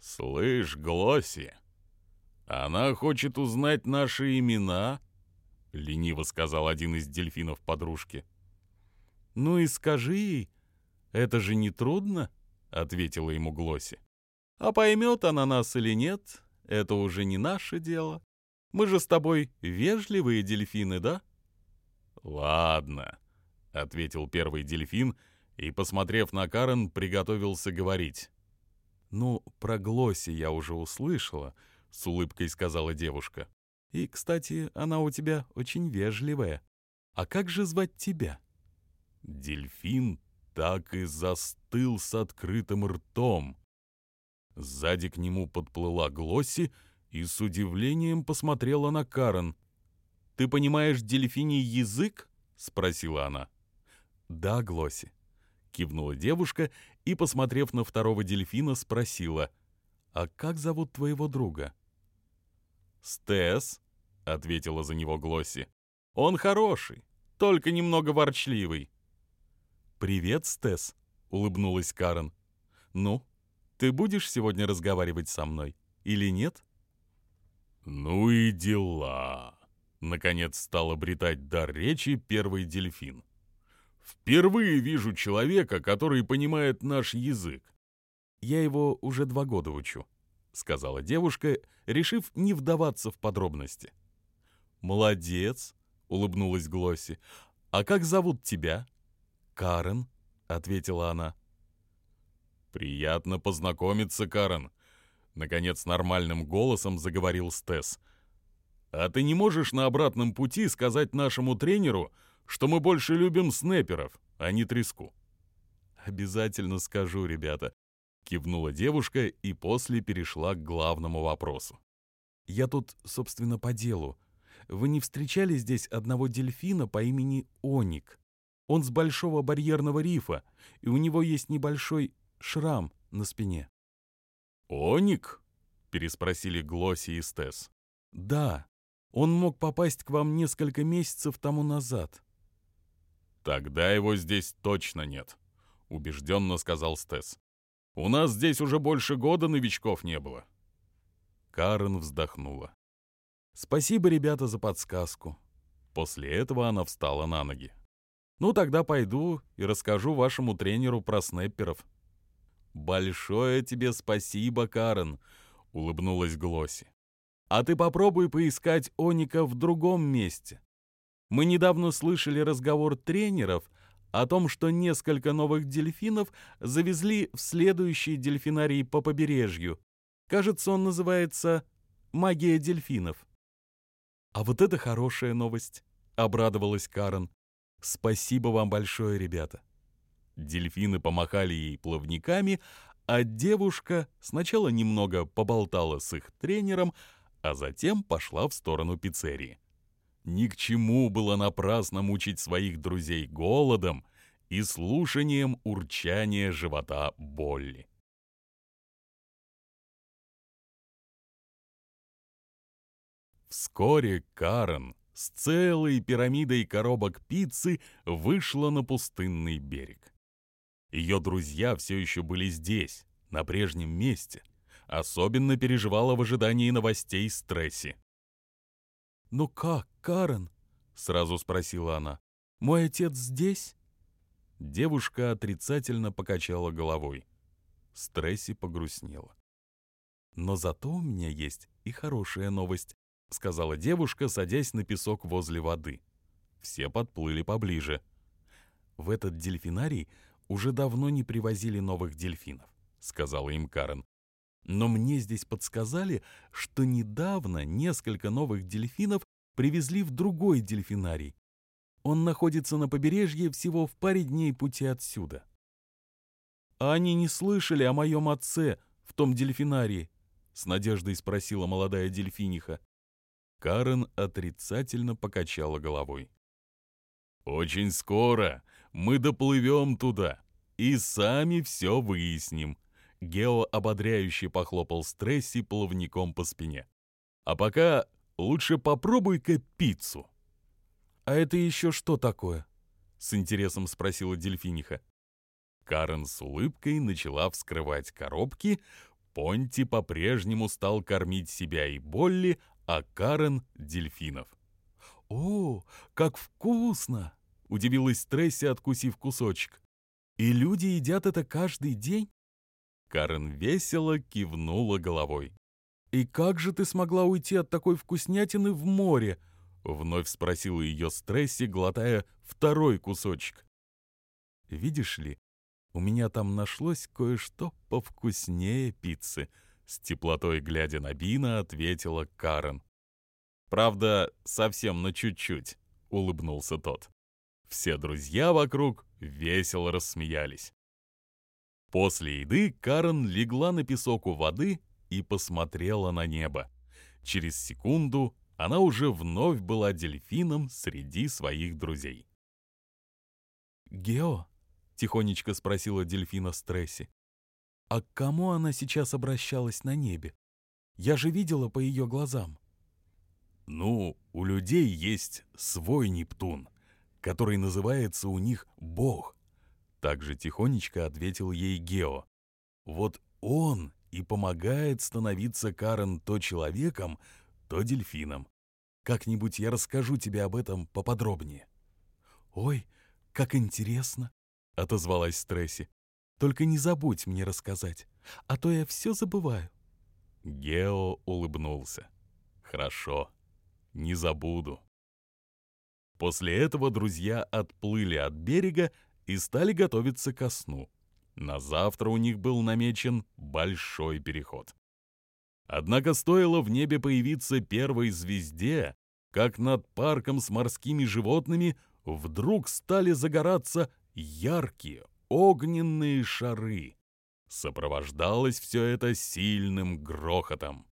«Слышь, Глосси, она хочет узнать наши имена?» лениво сказал один из дельфинов подружки. «Ну и скажи ей, это же не трудно», — ответила ему Глосси. «А поймет она нас или нет, это уже не наше дело. Мы же с тобой вежливые дельфины, да?» «Ладно», — ответил первый дельфин и, посмотрев на Карен, приготовился говорить. «Ну, про Глосси я уже услышала», — с улыбкой сказала девушка. «И, кстати, она у тебя очень вежливая. А как же звать тебя?» Дельфин так и застыл с открытым ртом. Сзади к нему подплыла Глосси и с удивлением посмотрела на Карен. «Ты понимаешь дельфиний язык?» — спросила она. «Да, Глосси», — кивнула девушка и, посмотрев на второго дельфина, спросила: «А как зовут твоего друга?» «Стес», — ответила за него Глосси. «Он хороший, только немного ворчливый». «Привет, Стес», — улыбнулась Карен. «Ну, ты будешь сегодня разговаривать со мной или нет?» «Ну и дела», — наконец стал обретать дар речи первый дельфин. «Впервые вижу человека, который понимает наш язык». «Я его уже два года учу», — сказала девушка, решив не вдаваться в подробности. «Молодец», — улыбнулась Глосси. «А как зовут тебя?» «Карен», — ответила она. «Приятно познакомиться, Карен», — наконец нормальным голосом заговорил Стес. «А ты не можешь на обратном пути сказать нашему тренеру, что мы больше любим снэперов, а не треску?» «Обязательно скажу, ребята», — кивнула девушка и после перешла к главному вопросу. «Я тут, собственно, по делу. Вы не встречали здесь одного дельфина по имени Оник? Он с Большого барьерного рифа, и у него есть небольшой шрам на спине». «Оник?» — переспросили Глосси и Стес. «Да, он мог попасть к вам несколько месяцев тому назад». «Тогда его здесь точно нет», — убежденно сказал Стес. «У нас здесь уже больше года новичков не было». Карен вздохнула. «Спасибо, ребята, за подсказку». После этого она встала на ноги. «Ну, тогда пойду и расскажу вашему тренеру про снэперов». «Большое тебе спасибо, Карен», — улыбнулась Глосси. «А ты попробуй поискать Оника в другом месте. Мы недавно слышали разговор тренеров о том, что несколько новых дельфинов завезли в следующий дельфинарий по побережью. Кажется, он называется «Магия дельфинов». «А вот это хорошая новость», — обрадовалась Карен. «Спасибо вам большое, ребята». Дельфины помахали ей плавниками, а девушка сначала немного поболтала с их тренером, а затем пошла в сторону пиццерии. Ни к чему было напрасно мучить своих друзей голодом и слушанием урчания живота Болли. Вскоре Карен с целой пирамидой коробок пиццы вышла на пустынный берег. Ее друзья все еще были здесь, на прежнем месте. Особенно переживала в ожидании новостей Стресси. «Ну как, Карен?» — сразу спросила она. «Мой отец здесь?» Девушка отрицательно покачала головой. Стресси погрустнела. «Но зато у меня есть и хорошая новость», — сказала девушка, садясь на песок возле воды. Все подплыли поближе. «В этот дельфинарий уже давно не привозили новых дельфинов», — сказала им Карен. «Но мне здесь подсказали, что недавно несколько новых дельфинов привезли в другой дельфинарий. Он находится на побережье всего в паре дней пути отсюда». «А они не слышали о моем отце в том дельфинарии?» — с надеждой спросила молодая дельфиниха. Карен отрицательно покачала головой. «Очень скоро мы доплывем туда и сами все выясним», — Гео ободряюще похлопал Стресси плавником по спине. «А пока лучше попробуй-ка пиццу». «А это еще что такое?» — с интересом спросила дельфиниха. Карен с улыбкой начала вскрывать коробки, Понти по-прежнему стал кормить себя и Болли, а Карен — дельфинов. «О, как вкусно!» — удивилась Тресси, откусив кусочек. «И люди едят это каждый день?» Карен весело кивнула головой. «И как же ты смогла уйти от такой вкуснятины в море?» — вновь спросила ее Тресси, глотая второй кусочек. «Видишь ли, у меня там нашлось кое-что повкуснее пиццы», — с теплотой глядя на Бина, ответила Карен. «Правда, совсем на чуть-чуть», — улыбнулся тот. Все друзья вокруг весело рассмеялись. После еды Карен легла на песок у воды и посмотрела на небо. Через секунду она уже вновь была дельфином среди своих друзей. «Гео?» — тихонечко спросила дельфина Тресси. «А к кому она сейчас обращалась на небе? Я же видела по ее глазам». «Ну, у людей есть свой Нептун, который называется у них Бог», — также тихонечко ответил ей Гео. «Вот он и помогает становиться Карен то человеком, то дельфином. Как-нибудь я расскажу тебе об этом поподробнее». «Ой, как интересно!» — отозвалась Тресси. «Только не забудь мне рассказать, а то я все забываю». Гео улыбнулся. «Хорошо, не забуду». После этого друзья отплыли от берега и стали готовиться ко сну. На завтра у них был намечен большой переход. Однако стоило в небе появиться первой звезде, как над парком с морскими животными вдруг стали загораться яркие огненные шары. Сопровождалось все это сильным грохотом.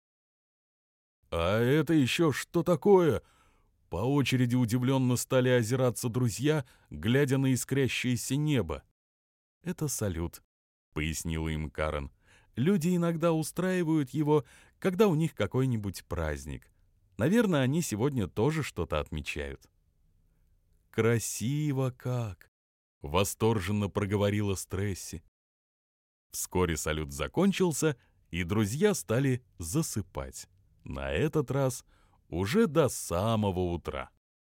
«А это еще что такое?» По очереди удивленно стали озираться друзья, глядя на искрящееся небо. «Это салют», — пояснила им Карен. «Люди иногда устраивают его, когда у них какой-нибудь праздник. Наверное, они сегодня тоже что-то отмечают». «Красиво как!» — восторженно проговорила Тресси. Вскоре салют закончился, и друзья стали засыпать. На этот раз уже до самого утра.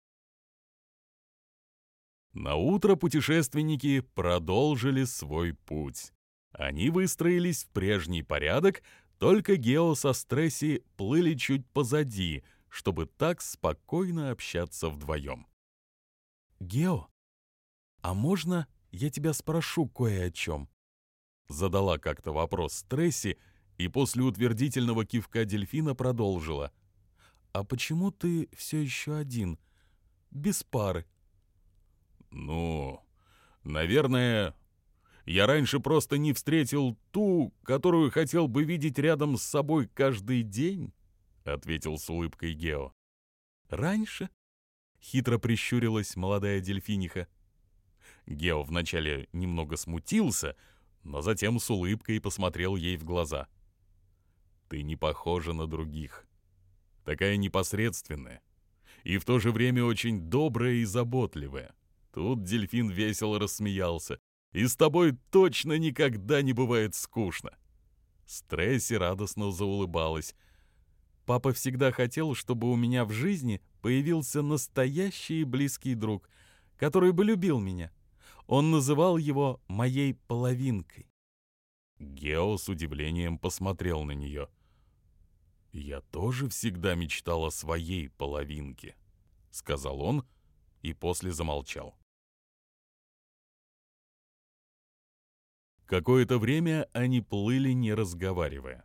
На утро путешественники продолжили свой путь. Они выстроились в прежний порядок, только Гео со Тресси плыли чуть позади, чтобы так спокойно общаться вдвоем. «Гео, а можно я тебя спрошу кое о чем?» Задала как-то вопрос Тресси, и после утвердительного кивка дельфина продолжила. «А почему ты все еще один, без пары?» «Ну, наверное, я раньше просто не встретил ту, которую хотел бы видеть рядом с собой каждый день», — ответил с улыбкой Гео. «Раньше?» — хитро прищурилась молодая дельфиниха. Гео вначале немного смутился, но затем с улыбкой посмотрел ей в глаза. «Ты не похожа на других. Такая непосредственная и в то же время очень добрая и заботливая». Тут дельфин весело рассмеялся. «И с тобой точно никогда не бывает скучно». Тресси радостно заулыбалась. «Папа всегда хотел, чтобы у меня в жизни появился настоящий и близкий друг, который бы любил меня. Он называл его моей половинкой». Гео с удивлением посмотрел на нее. «Я тоже всегда мечтал о своей половинке», — сказал он и после замолчал. Какое-то время они плыли, не разговаривая.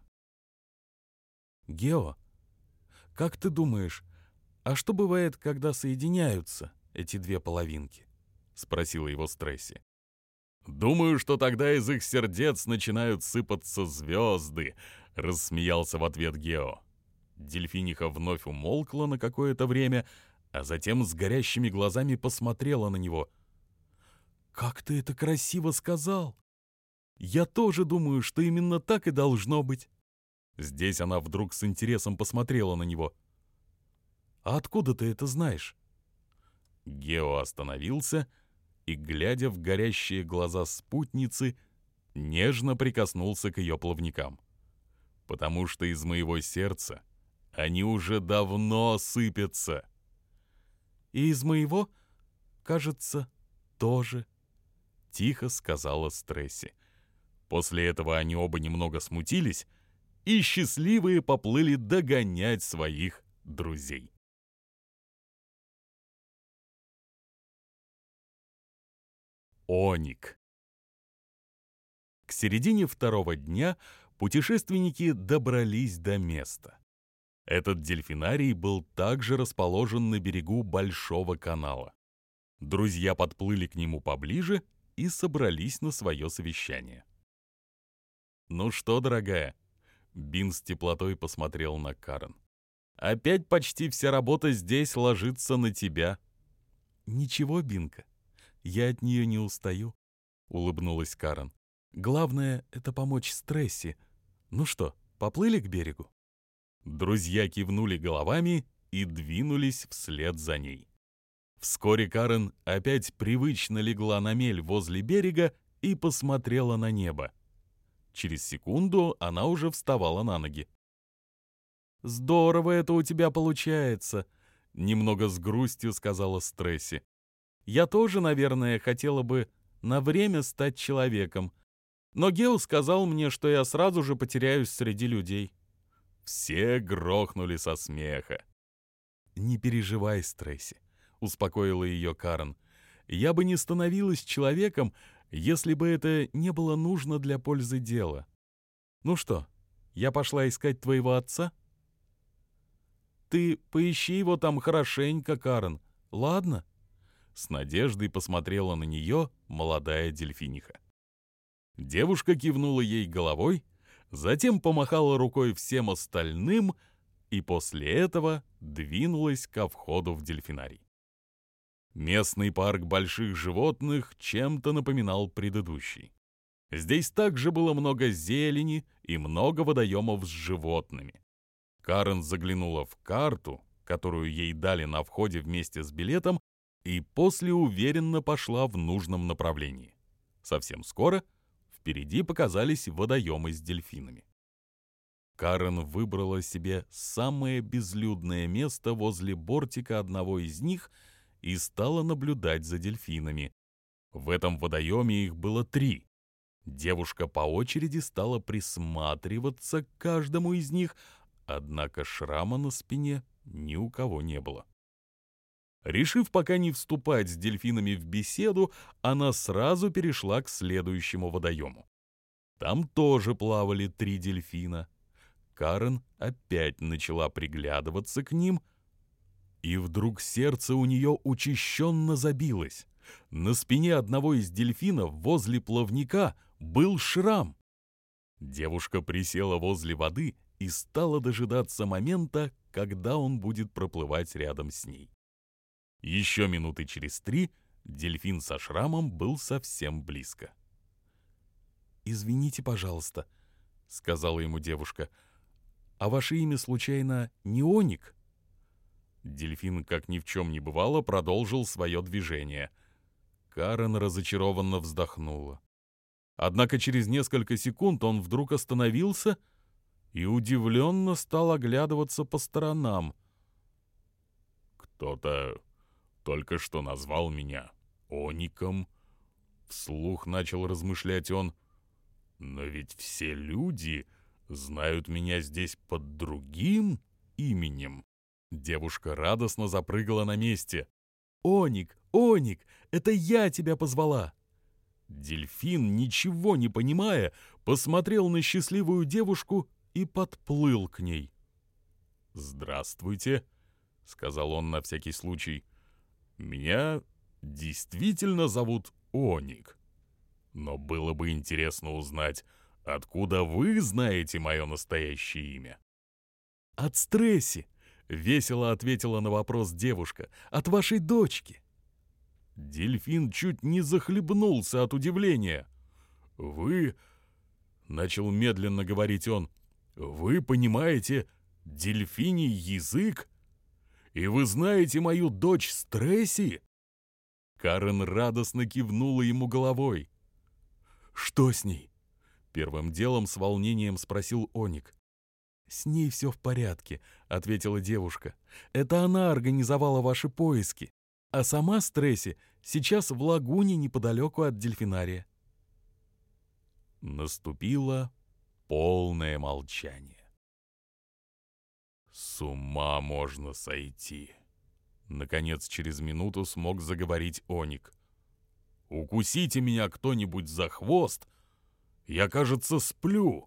«Гео, как ты думаешь, а что бывает, когда соединяются эти две половинки?» — спросила его Тресси. «Думаю, что тогда из их сердец начинают сыпаться звезды», — рассмеялся в ответ Гео. Дельфиниха вновь умолкла на какое-то время, а затем с горящими глазами посмотрела на него. «Как ты это красиво сказал! Я тоже думаю, что именно так и должно быть». Здесь она вдруг с интересом посмотрела на него. «А откуда ты это знаешь?» Гео остановился и, глядя в горящие глаза спутницы, нежно прикоснулся к ее плавникам. «Потому что из моего сердца они уже давно сыпятся». И из моего, кажется, тоже», — тихо сказала Стресси. После этого они оба немного смутились и счастливые поплыли догонять своих друзей. Оник. К середине второго дня путешественники добрались до места. Этот дельфинарий был также расположен на берегу большого канала. Друзья подплыли к нему поближе и собрались на свое совещание. «Ну что, дорогая?» — Бин с теплотой посмотрел на Карен. «Опять почти вся работа здесь ложится на тебя». «Ничего, Бинка, я от нее не устаю», — улыбнулась Карен. «Главное — это помочь Стресси. Ну что, поплыли к берегу?» Друзья кивнули головами и двинулись вслед за ней. Вскоре Карен опять привычно легла на мель возле берега и посмотрела на небо. Через секунду она уже вставала на ноги. «Здорово это у тебя получается», — немного с грустью сказала Стресси. «Я тоже, наверное, хотела бы на время стать человеком. Но Гео сказал мне, что я сразу же потеряюсь среди людей». Все грохнули со смеха. «Не переживай, Стресси», — успокоила ее Карен. «Я бы не становилась человеком, если бы это не было нужно для пользы дела. Ну что, я пошла искать твоего отца?» «Ты поищи его там хорошенько, Карен, ладно?» С надеждой посмотрела на нее молодая дельфиниха. Девушка кивнула ей головой, затем помахала рукой всем остальным и после этого двинулась ко входу в дельфинарий. Местный парк больших животных чем-то напоминал предыдущий. Здесь также было много зелени и много водоемов с животными. Карен заглянула в карту, которую ей дали на входе вместе с билетом, и после уверенно пошла в нужном направлении. Совсем скоро впереди показались водоемы с дельфинами. Карен выбрала себе самое безлюдное место возле бортика одного из них и стала наблюдать за дельфинами. В этом водоеме их было три. Девушка по очереди стала присматриваться к каждому из них, однако шрама на спине ни у кого не было. Решив пока не вступать с дельфинами в беседу, она сразу перешла к следующему водоему. Там тоже плавали три дельфина. Карен опять начала приглядываться к ним, и вдруг сердце у нее учащенно забилось. На спине одного из дельфинов возле плавника был шрам. Девушка присела возле воды и стала дожидаться момента, когда он будет проплывать рядом с ней. Еще минуты через три дельфин со шрамом был совсем близко. «Извините, пожалуйста», — сказала ему девушка, — «а ваше имя, случайно, не Оник?» Дельфин, как ни в чем не бывало, продолжил свое движение. Карен разочарованно вздохнула. Однако через несколько секунд он вдруг остановился и удивленно стал оглядываться по сторонам. «Кто-то только что назвал меня Оником», — вслух начал размышлять он. «Но ведь все люди знают меня здесь под другим именем». Девушка радостно запрыгала на месте. «Оник, Оник, это я тебя позвала!» Дельфин, ничего не понимая, посмотрел на счастливую девушку и подплыл к ней. «Здравствуйте», — сказал он на всякий случай. «Меня действительно зовут Оник. Но было бы интересно узнать, откуда вы знаете мое настоящее имя?» «От Стресси», — весело ответила на вопрос девушка, — «от вашей дочки». Дельфин чуть не захлебнулся от удивления. «Вы...» — начал медленно говорить он. «Вы понимаете дельфиний язык? И вы знаете мою дочь Стресси?» Карен радостно кивнула ему головой. «Что с ней?» — первым делом с волнением спросил Оник. «С ней все в порядке», — ответила девушка. «Это она организовала ваши поиски. А сама Стресси сейчас в лагуне неподалеку от дельфинария». Наступило полное молчание. «С ума можно сойти!» Наконец, через минуту смог заговорить Оник. «Укусите меня кто-нибудь за хвост, я, кажется, сплю!»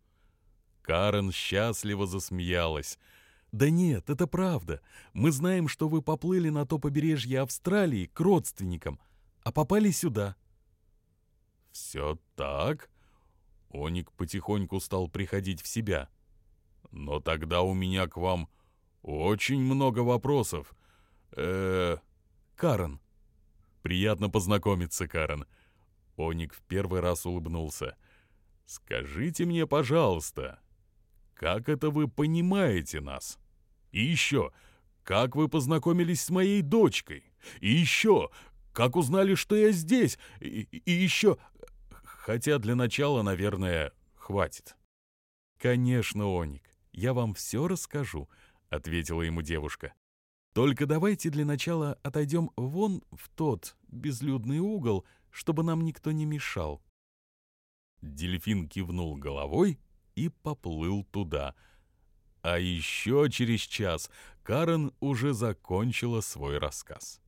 Карен счастливо засмеялась. «Да нет, это правда. Мы знаем, что вы поплыли на то побережье Австралии к родственникам, а попали сюда». «Все так?» Оник потихоньку стал приходить в себя. «Но тогда у меня к вам очень много вопросов. Э, Карен». «Приятно познакомиться, Карен». Оник в первый раз улыбнулся. «Скажите мне, пожалуйста, как это вы понимаете нас? И еще, как вы познакомились с моей дочкой? И еще, как узнали, что я здесь? И, и еще... Хотя для начала, наверное, хватит». «Конечно, Оник, я вам все расскажу», — ответила ему девушка. «Только давайте для начала отойдем вон в тот безлюдный угол, чтобы нам никто не мешал». Дельфин кивнул головой и поплыл туда. А еще через час Карен уже закончила свой рассказ.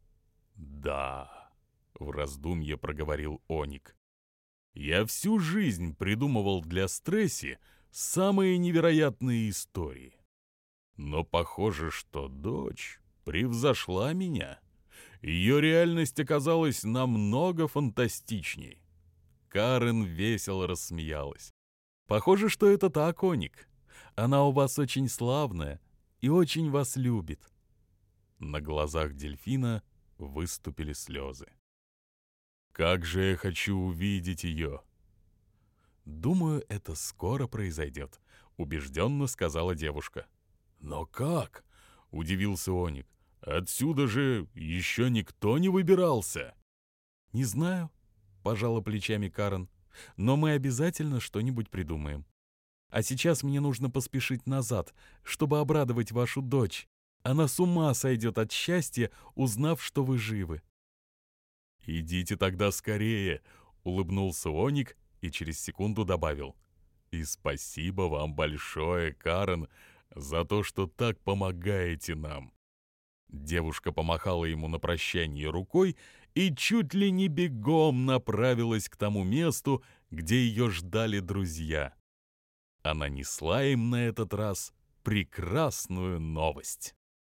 «Да», — в раздумье проговорил Оник, — «я всю жизнь придумывал для Стресси самые невероятные истории. Но похоже, что дочь превзошла меня. Ее реальность оказалась намного фантастичней». Карен весело рассмеялась. «Похоже, что это так, Оник. Она у вас очень славная и очень вас любит». На глазах дельфина выступили слезы. «Как же я хочу увидеть ее!» «Думаю, это скоро произойдет», — убежденно сказала девушка. «Но как?» — удивился Оник. «Отсюда же еще никто не выбирался». «Не знаю», — пожала плечами Карен, «но мы обязательно что-нибудь придумаем. А сейчас мне нужно поспешить назад, чтобы обрадовать вашу дочь. Она с ума сойдет от счастья, узнав, что вы живы». «Идите тогда скорее», — улыбнулся Оник и через секунду добавил. «И спасибо вам большое, Карен, за то, что так помогаете нам». Девушка помахала ему на прощание рукой и чуть ли не бегом направилась к тому месту, где ее ждали друзья. Она несла им на этот раз прекрасную новость.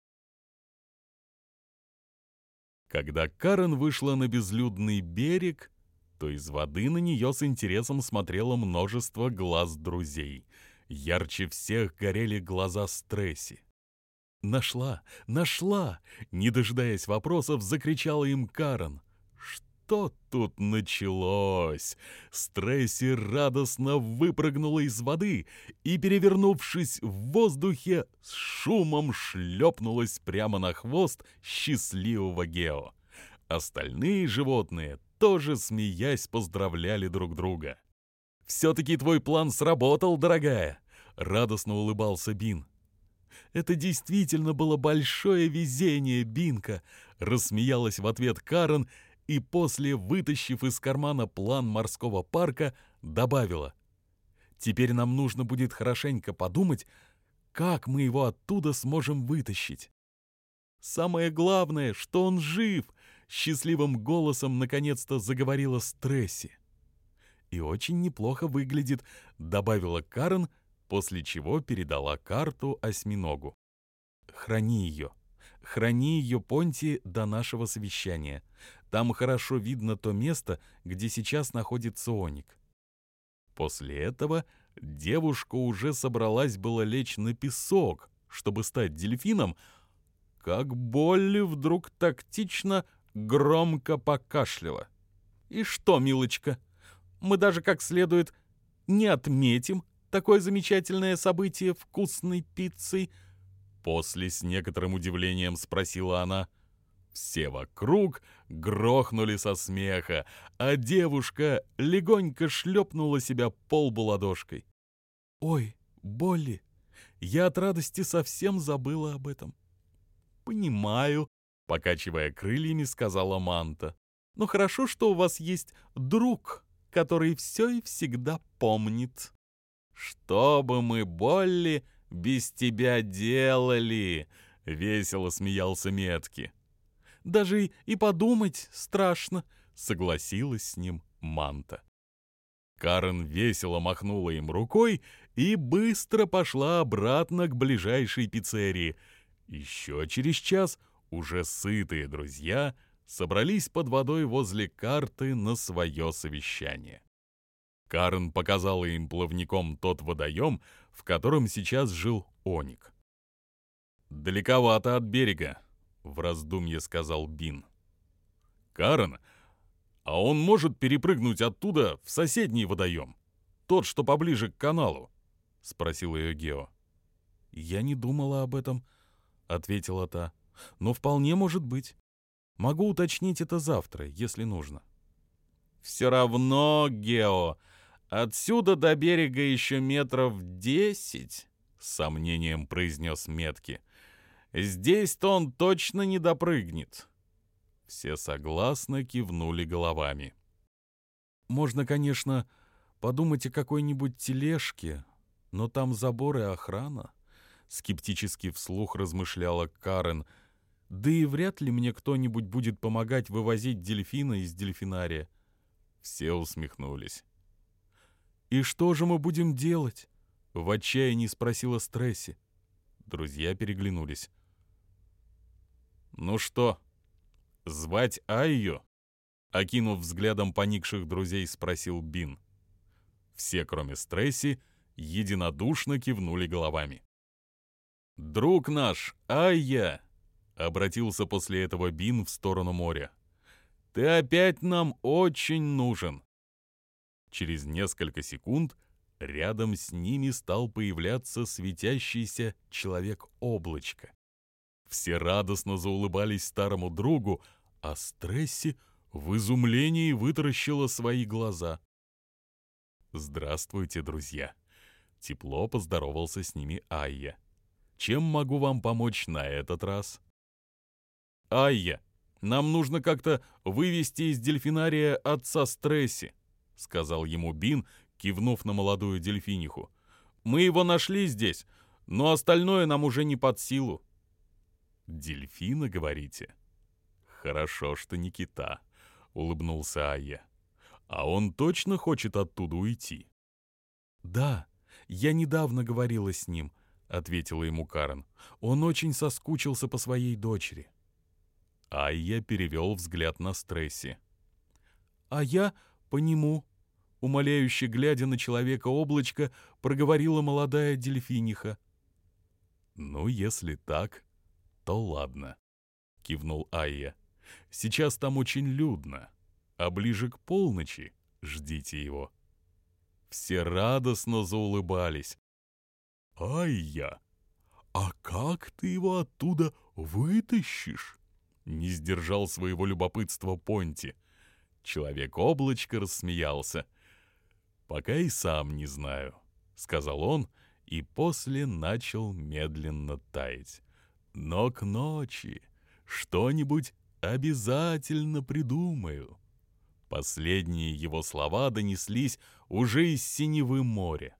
Когда Карен вышла на безлюдный берег, то из воды на нее с интересом смотрело множество глаз друзей. Ярче всех горели глаза Стресси. «Нашла! Нашла!» — не дожидаясь вопросов, закричала им Карен. Что тут началось? Стресси радостно выпрыгнула из воды и, перевернувшись в воздухе, с шумом шлепнулась прямо на хвост счастливого Гео. Остальные животные тоже, смеясь, поздравляли друг друга. «Все-таки твой план сработал, дорогая!» — радостно улыбался Бин. «Это действительно было большое везение, Бинка!» — рассмеялась в ответ Карен и после, вытащив из кармана план морского парка, добавила: «Теперь нам нужно будет хорошенько подумать, как мы его оттуда сможем вытащить». «Самое главное, что он жив!» — счастливым голосом наконец-то заговорила Стресси. «И очень неплохо выглядит», — добавила Карен, после чего передала карту осьминогу. «Храни ее. Храни ее, Понти, до нашего совещания. Там хорошо видно то место, где сейчас находится Оник». После этого девушка уже собралась было лечь на песок, чтобы стать дельфином, как Болли вдруг тактично громко покашляла. «И что, милочка, мы даже как следует не отметим такое замечательное событие вкусной пиццей?» После с некоторым удивлением спросила она. Все вокруг грохнули со смеха, а девушка легонько шлепнула себя по лбу ладошкой. «Ой, Болли, я от радости совсем забыла об этом». «Понимаю», — покачивая крыльями, сказала Манта. «Ну хорошо, что у вас есть друг, который все и всегда помнит». «Что бы мы, Болли, без тебя делали?» — весело смеялся Метки. «Даже и, и подумать страшно», — согласилась с ним Манта. Карен весело махнула им рукой и быстро пошла обратно к ближайшей пиццерии. Еще через час уже сытые друзья собрались под водой возле карты на свое совещание. Карен показала им плавником тот водоем, в котором сейчас жил Оник. «Далековато от берега», — в раздумье сказал Бин. «Карен, а он может перепрыгнуть оттуда в соседний водоем? Тот, что поближе к каналу?» — спросил ее Гео. «Я не думала об этом», — ответила та. «Но вполне может быть. Могу уточнить это завтра, если нужно». «Все равно, Гео, отсюда до берега еще метров десять», — с сомнением произнес Метки. «Здесь-то он точно не допрыгнет». Все согласно кивнули головами. «Можно, конечно, подумать о какой-нибудь тележке, но там забор и охрана», — скептически вслух размышляла Карен. «Да и вряд ли мне кто-нибудь будет помогать вывозить дельфина из дельфинария». Все усмехнулись. «И что же мы будем делать?» — в отчаянии спросила Стресси. Друзья переглянулись. «Ну что, звать Айю?» — окинув взглядом поникших друзей, спросил Бин. Все, кроме Стресси, единодушно кивнули головами. «Друг наш, Айя!» — обратился после этого Бин в сторону моря. «Ты опять нам очень нужен!» Через несколько секунд рядом с ними стал появляться светящийся человек-облачко. Все радостно заулыбались старому другу, а Стресси в изумлении вытаращила свои глаза. «Здравствуйте, друзья!» — тепло поздоровался с ними Айя. «Чем могу вам помочь на этот раз?» «Айя, нам нужно как-то вывести из дельфинария отца Стресси», — сказал ему Бин, кивнув на молодую дельфиниху. «Мы его нашли здесь, но остальное нам уже не под силу». «Дельфина, говорите?» «Хорошо, что не кита», — улыбнулся Айя. «А он точно хочет оттуда уйти?» «Да, я недавно говорила с ним», — ответила ему Карен. «Он очень соскучился по своей дочери». Айя перевел взгляд на Стресси. «А я по нему», — умоляюще глядя на человека-облачко, проговорила молодая дельфиниха. «Ну, если так, то ладно», — кивнул Айя. «Сейчас там очень людно, а ближе к полночи ждите его». Все радостно заулыбались. «Айя, а как ты его оттуда вытащишь?» Не сдержал своего любопытства Понти. Человек-облачко рассмеялся. «Пока и сам не знаю», — сказал он, и после начал медленно таять. «Но к ночи что-нибудь обязательно придумаю». Последние его слова донеслись уже из синевы моря.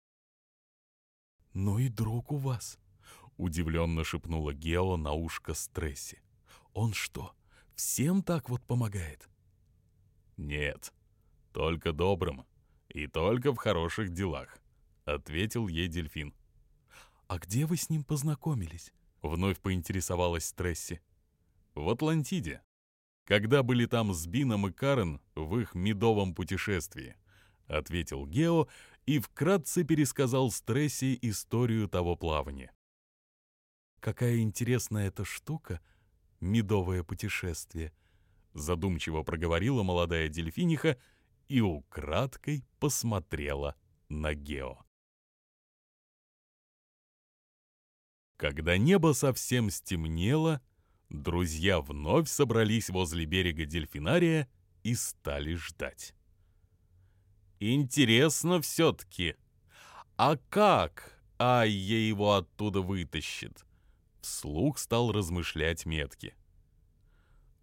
«Ну и друг у вас», — удивленно шепнула Гео на ушко Стресси. «Он что, всем так вот помогает?» «Нет, только добрым и только в хороших делах», — ответил ей дельфин. «А где вы с ним познакомились?» — вновь поинтересовалась Стресси. «В Атлантиде, когда были там с Бином и Карен в их медовом путешествии», — ответил Гео и вкратце пересказал Стресси историю того плавания. «Какая интересная эта штука, медовое путешествие», — задумчиво проговорила молодая дельфиниха и украдкой посмотрела на Гео. Когда небо совсем стемнело, друзья вновь собрались возле берега дельфинария и стали ждать. «Интересно все-таки, а как Айя его оттуда вытащит?» Вслух стал размышлять Метки.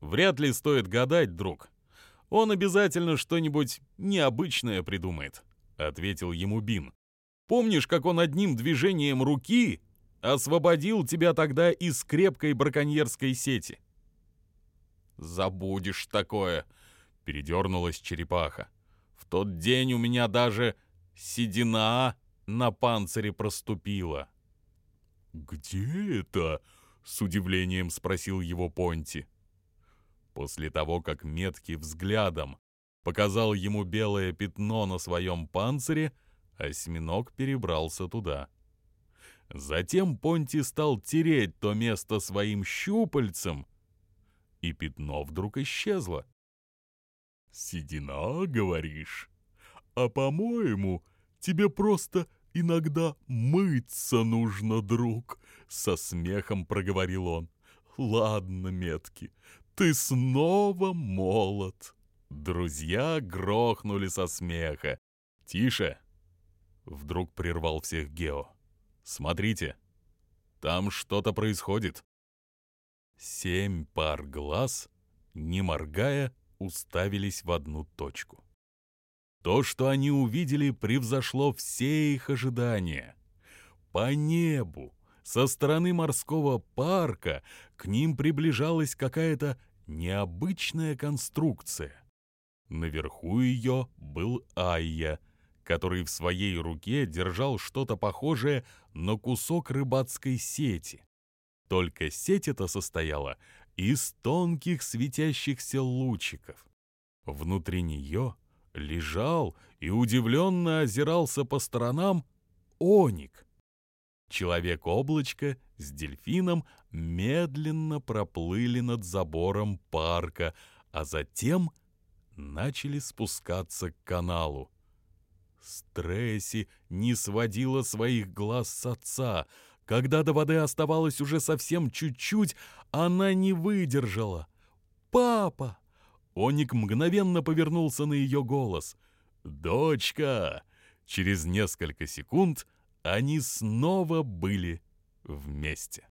Вряд ли стоит гадать, друг. Он обязательно что-нибудь необычное придумает», — ответил ему Бин. «Помнишь, как он одним движением руки освободил тебя тогда из крепкой браконьерской сети?» «Забудешь такое», — передернулась черепаха. «В тот день у меня даже седина на панцире проступила». «Где это?» — с удивлением спросил его Понти. После того, как меткий взглядом показал ему белое пятно на своем панцире, осьминог перебрался туда. Затем Понти стал тереть то место своим щупальцем, и пятно вдруг исчезло. «Седина, говоришь? А по-моему, тебе просто иногда мыться нужно, друг», — со смехом проговорил он. «Ладно, меткий, ты снова молод». Друзья грохнули со смеха. «Тише!» — вдруг прервал всех Гео. «Смотрите, там что-то происходит». Семь пар глаз, не моргая, уставились в одну точку. То, что они увидели, превзошло все их ожидания. По небу, со стороны морского парка, к ним приближалась какая-то необычная конструкция. Наверху ее был Айя, который в своей руке держал что-то похожее на кусок рыбацкой сети. Только сеть эта состояла из тонких светящихся лучиков. Внутри нее лежал и удивленно озирался по сторонам Оник. Человек-облачко с дельфином медленно проплыли над забором парка, а затем начали спускаться к каналу. Стресси не сводила своих глаз с отца. Когда до воды оставалось уже совсем чуть-чуть, она не выдержала. «Папа!» Оник мгновенно повернулся на ее голос. «Дочка!» Через несколько секунд они снова были вместе.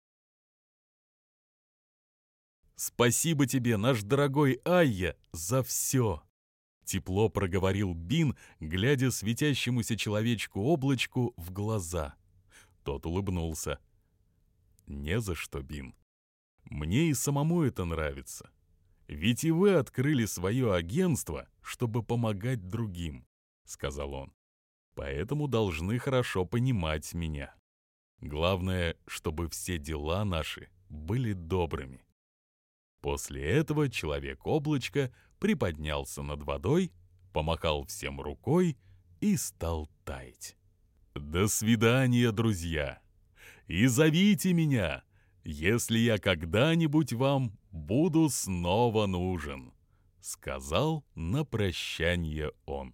«Спасибо тебе, наш дорогой Айя, за все!» Тепло проговорил Бин, глядя светящемуся человечку-облачку в глаза. Тот улыбнулся. «Не за что, Бин. Мне и самому это нравится. Ведь и вы открыли свое агентство, чтобы помогать другим», — сказал он. «Поэтому должны хорошо понимать меня. Главное, чтобы все дела наши были добрыми». После этого человек-облачко приподнялся над водой, помахал всем рукой и стал таять. «До свидания, друзья! И зовите меня, если я когда-нибудь вам буду снова нужен», — сказал на прощание он.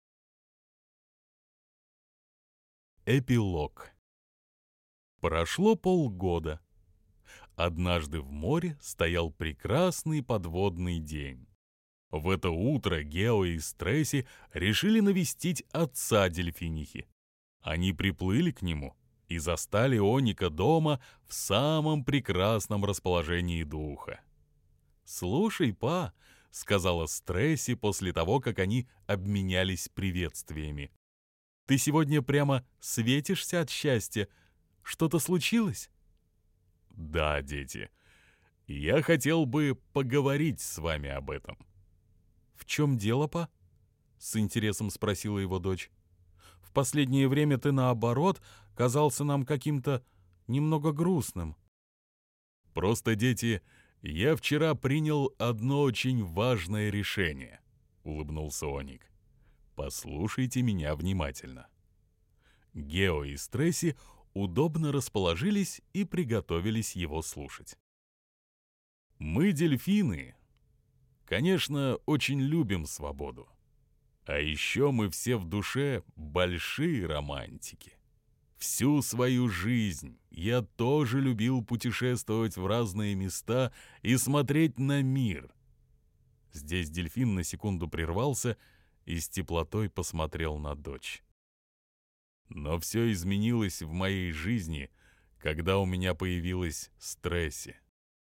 Эпилог. Прошло полгода. Однажды в море стоял прекрасный подводный день. В это утро Гео и Стресси решили навестить отца дельфинихи. Они приплыли к нему и застали Оника дома в самом прекрасном расположении духа. «Слушай, па», — сказала Стресси после того, как они обменялись приветствиями, «ты сегодня прямо светишься от счастья. Что-то случилось?» «Да, дети, я хотел бы поговорить с вами об этом». «В чем дело, па?» — с интересом спросила его дочь. «В последнее время ты, наоборот, казался нам каким-то немного грустным». «Просто, дети, я вчера принял одно очень важное решение», — улыбнулся Оник. «Послушайте меня внимательно». Гео и Стресси удобно расположились и приготовились его слушать. «Мы, дельфины, конечно, очень любим свободу. А еще мы все в душе большие романтики. Всю свою жизнь я тоже любил путешествовать в разные места и смотреть на мир». Здесь дельфин на секунду прервался и с теплотой посмотрел на дочь. Но все изменилось в моей жизни, когда у меня появилась Стресси.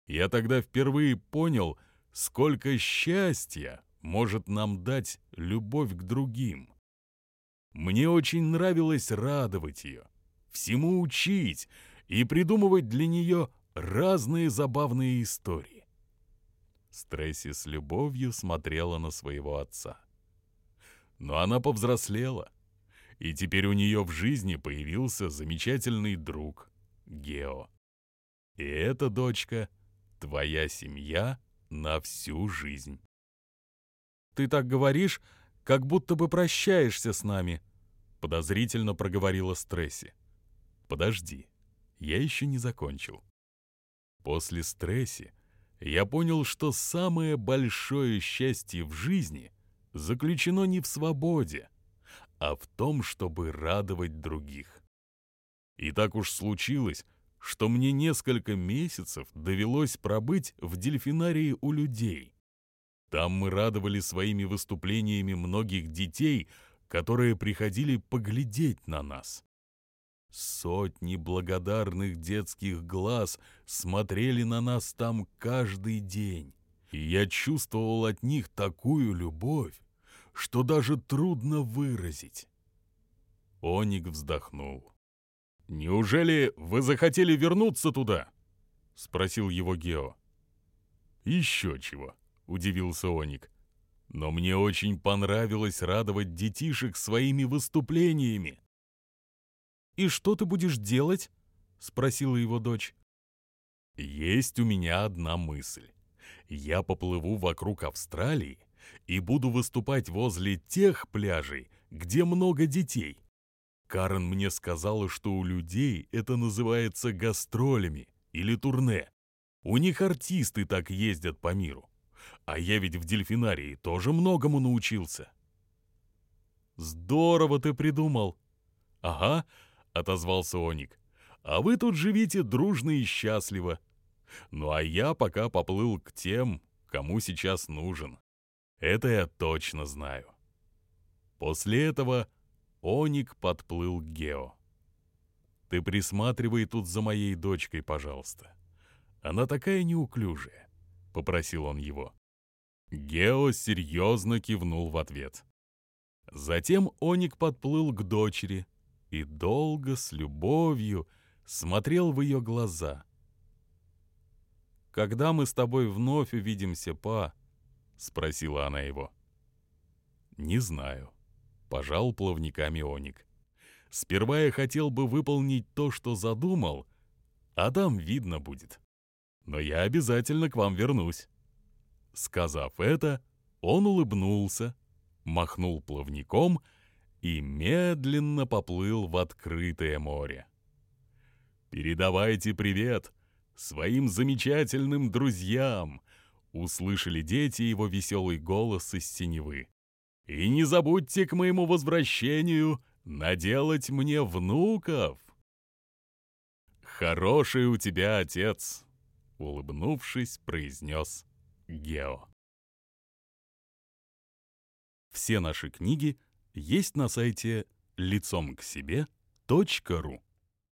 Я тогда впервые понял, сколько счастья может нам дать любовь к другим. Мне очень нравилось радовать ее, всему учить и придумывать для нее разные забавные истории. Стресси с любовью смотрела на своего отца. Но она повзрослела, и теперь у нее в жизни появился замечательный друг Гео. И эта дочка — твоя семья на всю жизнь. «Ты так говоришь, как будто бы прощаешься с нами», — подозрительно проговорила Стресси. «Подожди, я еще не закончил. После Стресси я понял, что самое большое счастье в жизни заключено не в свободе, а в том, чтобы радовать других. И так уж случилось, что мне несколько месяцев довелось пробыть в дельфинарии у людей. Там мы радовали своими выступлениями многих детей, которые приходили поглядеть на нас. Сотни благодарных детских глаз смотрели на нас там каждый день, и я чувствовал от них такую любовь, что даже трудно выразить. Оник вздохнул. «Неужели вы захотели вернуться туда?» — спросил его Гео. «Еще чего», — удивился Оник. «Но мне очень понравилось радовать детишек своими выступлениями». «И что ты будешь делать?» — спросила его дочь. «Есть у меня одна мысль. Я поплыву вокруг Австралии и буду выступать возле тех пляжей, где много детей. Карен мне сказала, что у людей это называется гастролями или турне. У них артисты так ездят по миру. А я ведь в дельфинарии тоже многому научился». «Здорово ты придумал!» «Ага», — отозвался Оник. «А вы тут живите дружно и счастливо. Ну а я пока поплыл к тем, кому сейчас нужен. Это я точно знаю». После этого Оник подплыл к Гео. «Ты присматривай тут за моей дочкой, пожалуйста. Она такая неуклюжая», — попросил он его. Гео серьезно кивнул в ответ. Затем Оник подплыл к дочери и долго с любовью смотрел в ее глаза. «Когда мы с тобой вновь увидимся, па?» — спросила она его. «Не знаю», — пожал плавниками Оник. «Сперва я хотел бы выполнить то, что задумал, а там видно будет. Но я обязательно к вам вернусь». Сказав это, он улыбнулся, махнул плавником и медленно поплыл в открытое море. «Передавайте привет своим замечательным друзьям!» — услышали дети его веселый голос из синевы. «И не забудьте к моему возвращению наделать мне внуков!» «Хороший у тебя отец!» — улыбнувшись, произнес Гео. Все наши книги есть на сайте лицом к себе точка ру.